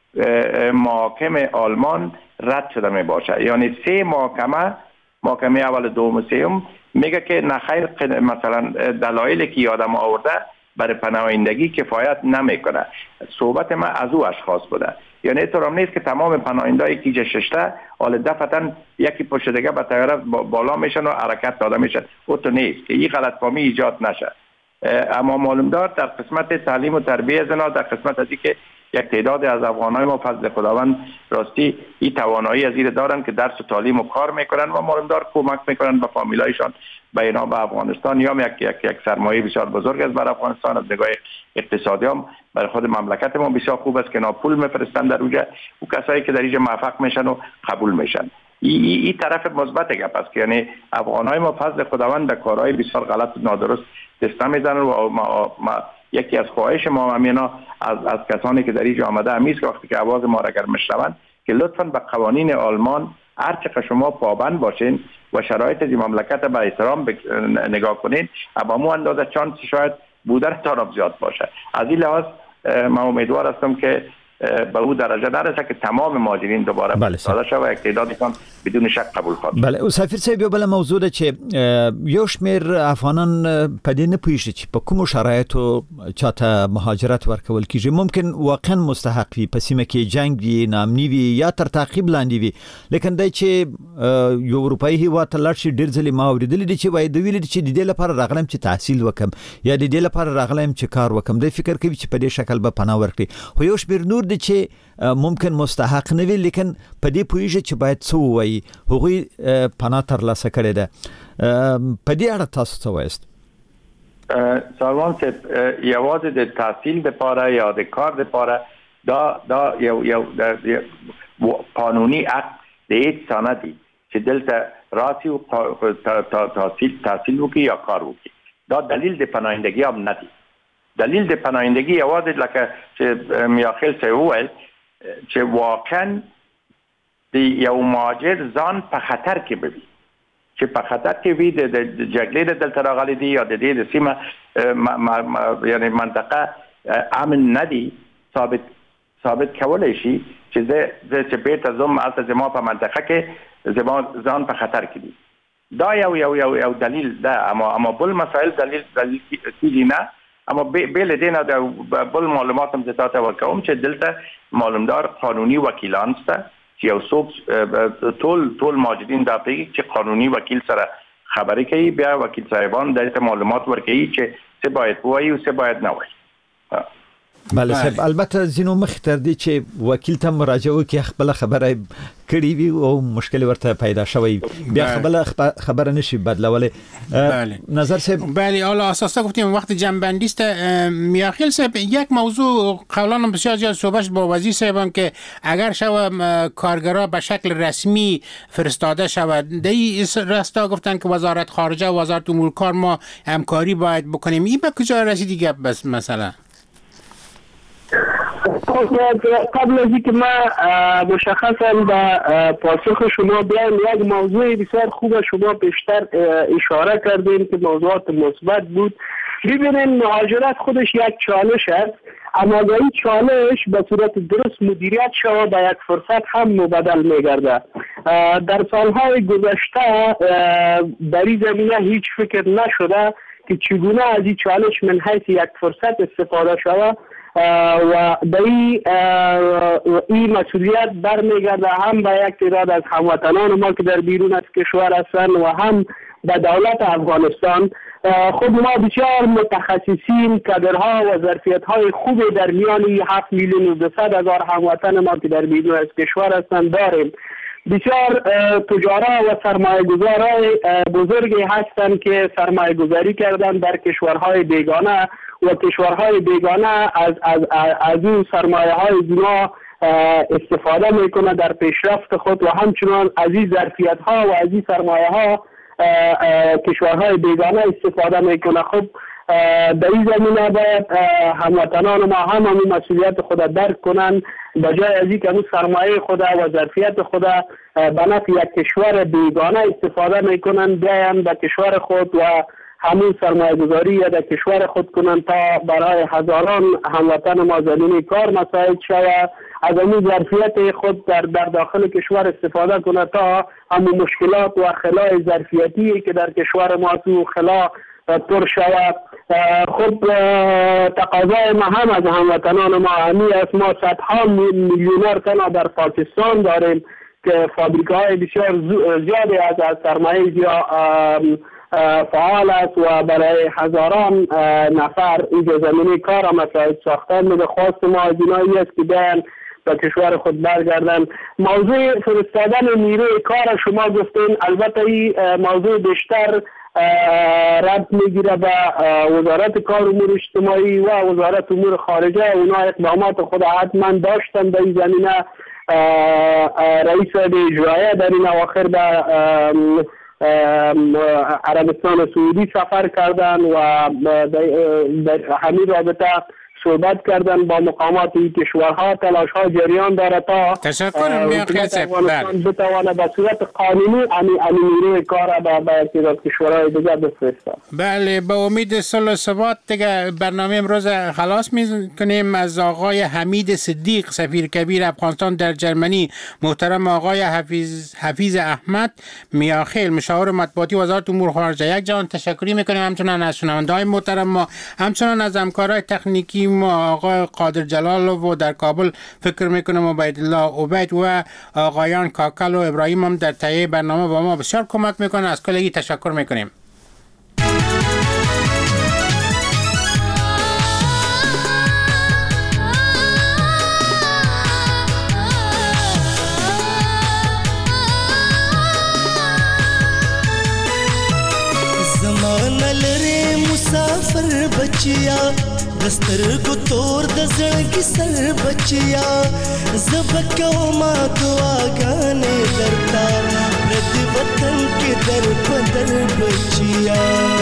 محاکم آلمان رد شده می باشه. یعنی 3 محاکمه اول، دوم، سوم میگه که نخیر مثلا دلایلی که آدم آورده برای پناهندگی کفایت نمیکنه. صحبت من از او اشخاص بوده. یعنی اینطور نیست که تمام پناهندهایی که ششته حال دفعتا یکی پشت دیگه به طیاره بالا میشن و حرکت داده میشن. او تو نیست که این غلطفهمی ایجاد نشه. اما معلوم دار در قسمت تعلیم و تربیت زنا، در قسمت از که یک تعداد از افغانای ما فضل خداوند راستی این توانایی از این دارن که درس و تعلیم و کار میکنن و معلوم دار کمک میکنن به فامیلایشان به اینا به افغانستان. یا یک سرمایه بسیار بزرگ است برای افغانستان، از نگاه اقتصادی هم برای خود مملکت ما بسیار خوب است که اینا پول میفرستن در اونجا و کسایی که در اینجا موفق میشن و قبول میشن. این طرف مثبت گپ است که یعنی افغانای ما فضل خداوند در کارهای بسیار غلط و نادرست دست نمیزنن و ما یکی از خواهش ما همینا از کسانی که در اینجا آمده همیست که وقتی که آواز ما را اگر میشنوند که لطفاً به قوانین آلمان هرچقدر شما پابند باشین و شرایط این مملکت به احترام نگاه کنین، اما مو اندازه چانس شاید بودن طرف زیاد باشه. از این لحاظ من امیدوار هستم که به او درجه نرسه که تمام مهاجرین دوباره فرستاده شوه و یک تعدادشان بدون شک قبول خواهد. بله، او سفیر صاحب یو بل موضوع ده چې یو شمیر افغانان په دې نه پوهیږي چې په کوم شرایطو چاته مهاجرت ورکول کیږي. ممکن واقعا مستحق وي، په سیمه کې جنگ وي، ناامني وي یا تر تعقیب لاندې وي، لیکن دای چې یو اروپایي هیواد ته لاړ شي، ډیر ځلې ما اوریدلی دي چې وایي د ویل دي چې د دې لپاره راغلم چې تحصیل وکم یا د دې لپاره راغلم چې کار وکم. د فکر کوي چې په دې شکل به پناه ورکړي. خو یو شمیر نور دي چې ممکن مستحق نه وي، لیکن په دې پوهیږي چې باید څه ووایي، هغوی پناه ترلاسه کړې ده. په دې اړه تاسو څه وایست؟ سروان صاحب، یوازې د تحصیل دپاره یا د کار دپاره دا یو قانوني حق د هیڅ چا نه دی چې دلته راسي او تحصیل وکړي یا کار وکړي. دا دلیل د پناهندګي هم نه دی. دلیل د پناهندګي یوازې لکه چې میاخیل صاحب وویل چې واقعا د یو مهاجر ځان په خطر کې بوي چې په خطر کې وي د جګړې د دلته راغلي دي یا د دې د سیمه یعنی منطقه امن نه دي ثابت کولای شي چې چې بیرته زم البته زما په منطقه کې زما ځان په خطر کې دي. دا یو دلیل ده، اما بل مسائل دلیل کیږي نه. اما بل دینه د بل معلومات هم زیاته ورکوم چې دلته معلومدار قانوني وکیلان شته چې یو څوک ټول ماجدین دا پیږي چې قانوني وکیل سره خبرې کوي، بیا وکیل صاحبان دلته معلومات ورکوي چې څه باید وایي او څه باید نه وایي. بله صاحب، البته ځینو مخ تر دې چې وکیل ته مراجعه وکړي خپل خبره کړي وي او مشکل ورته پیدا شوی بیا خبره نشي بدلوله. نظر صاحب بله، حالا اساسا گفتیم وقت جنبندی است. میاخیل صاحب، یک موضوع قبلا بسیار زیاد صحبت با وزیر صاحبان که اگر شود کارگرها به شکل رسمی فرستاده شود، دی راستا گفتن که وزارت خارجه و وزارت امور کار ما همکاری باید بکنیم. این به کجا رسیدی گپ بس مثلا؟ قبل از اینکه ما مشخصا به پاسخ شما بیایم، یک موضوع بسیار خوب شما بیشتر اشاره کردین که موضوعات مثبت بود. ببینید مهاجرت خودش یک چالش است، اما این چالش به صورت درست مدیریت شود به یک فرصت هم مبدل میگرده. در سالهای گذشته در این زمینه هیچ فکر نشده که چگونه از این چالش من حیث یک فرصت استفاده شود و به این مسئولیت برمیگرده هم به یک تعداد از هموطنان ما که در بیرون از کشور هستند و هم به دولت افغانستان. خود ما بسیار متخصصین، کادرها و ظرفیت‌های خوب در میان 7,200,000 هموطن ما که در بیرون از کشور هستند داریم. بسیار تجارا و سرمایه‌گذارای بزرگی هستند که سرمایه‌گذاری کردن در کشورهای بیگانه و کشورهای بیگانه از این سرمایه‌های اینا استفاده میکنه در پیشرفت خود و همچنان از این ظرفیت‌ها و از این سرمایه‌ها کشورهای بیگانه استفاده میکنه. خب در این زمینه باید هموطنان ما هم همین مسئولیت خود درک کنند، به جای از اینکه همون سرمایه خود و ظرفیت خود به نفع یک کشور بیگانه استفاده میکنند، بیاین به کشور خود و همون سرمایه گذاری یا در کشور خود کنند تا برای هزاران هموطن ما زمینی کار مساعد شود، از همون ظرفیت خود در داخل کشور استفاده کنند تا همون مشکلات و خلای ظرفیتی که در کشور ما تو خلا پر شود. خب تقاضای ما هم از هموطنان ما همی است. ما صدها میلیونر تن در پاکستان داریم که فابریک‌های بسیار زیادی از سرمایه فعال است و برای هزاران نفر اینجا زمینی کار مساعد ساختن میده. خواست ما از اینایی است که بیان به کشور خود برگردن. موضوع فرستادن نیروی کار شما گفتین، البته این موضوع بیشتر ربط میگیره به وزارت کار امور اجتماعی و وزارت امور خارجه. اونا اقدامات خود حتما داشتن در این زمینه. رئیس اجرایی در این اواخر به عربستان سعودی سفر کردن و در همین رابطه صحبت کردن با مقامات این کشورها. تلاش ها جریان داره تا تشکر افغانستان بتوانه به صورت قانونی نیروی کار به تعداد کشورهای دیگر بفرسته. بله، به امید صلح و ثبات دیگه برنامه امروز خلاص میکنیم. از آقای حمید صدیق سفیر کبیر افغانستان در جرمنی، محترم آقای حفیظ احمد میاخیل مشاور مطبوعاتی وزارت امور خارجه، یک جان تشکری میکنیم. همچنان از شنونده‌های محترم ما، همچنان از همکارای تکنیکی ما آقای قادر جلال و در کابل فکر میکنم عبیدالله عبید و آقایان کاکل و ابراهیم هم در تهیه برنامه با ما بسیار کمک میکنن. از کلگی تشکر میکنیم. زمانه لري مسافر بچیا، دسترګو تور د زړګي سر بچیا، زبکو ما دعاګانې درتا پردي وطن کې در بدر بچیا.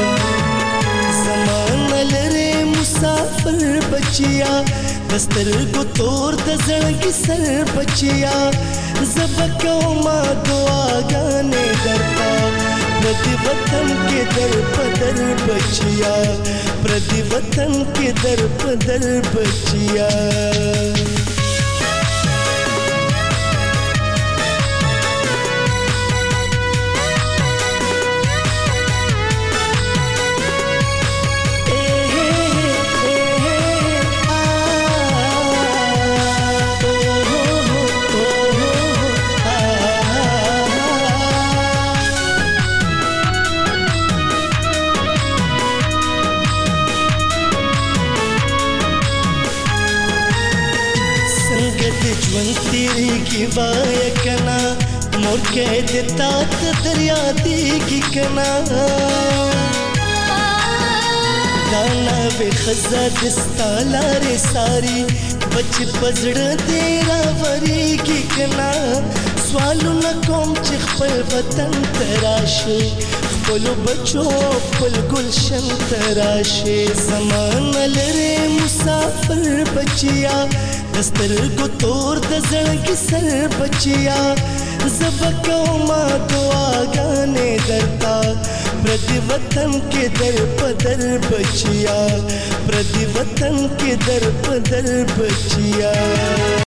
زمانه لري مسافر بچیا، دسترګو تور د زړګي سر بچیا، زبکو ما دعاګانې درتا प्रति वतन के दर पदर बचिया, प्रति वतन के दर पदर बचिया। तेरी की वायकना मोर कह देता दरिया दी कना, दाना वे खजा दिस्ताला रे सारी बच पजड़ तेरा वरी की कना। सवालू न कौम चिखपल वतन तराशे, बोलो बचो पल गुलशन तराशे। जमान लरे मुसाफिर बचिया, दस्तर को तोड़ दजड़ की सर बचिया। ज़बको माँ दुआ गाने दरता, प्रति वतन के दर पदर बचिया, प्रति वतन के दर पदर बचिया।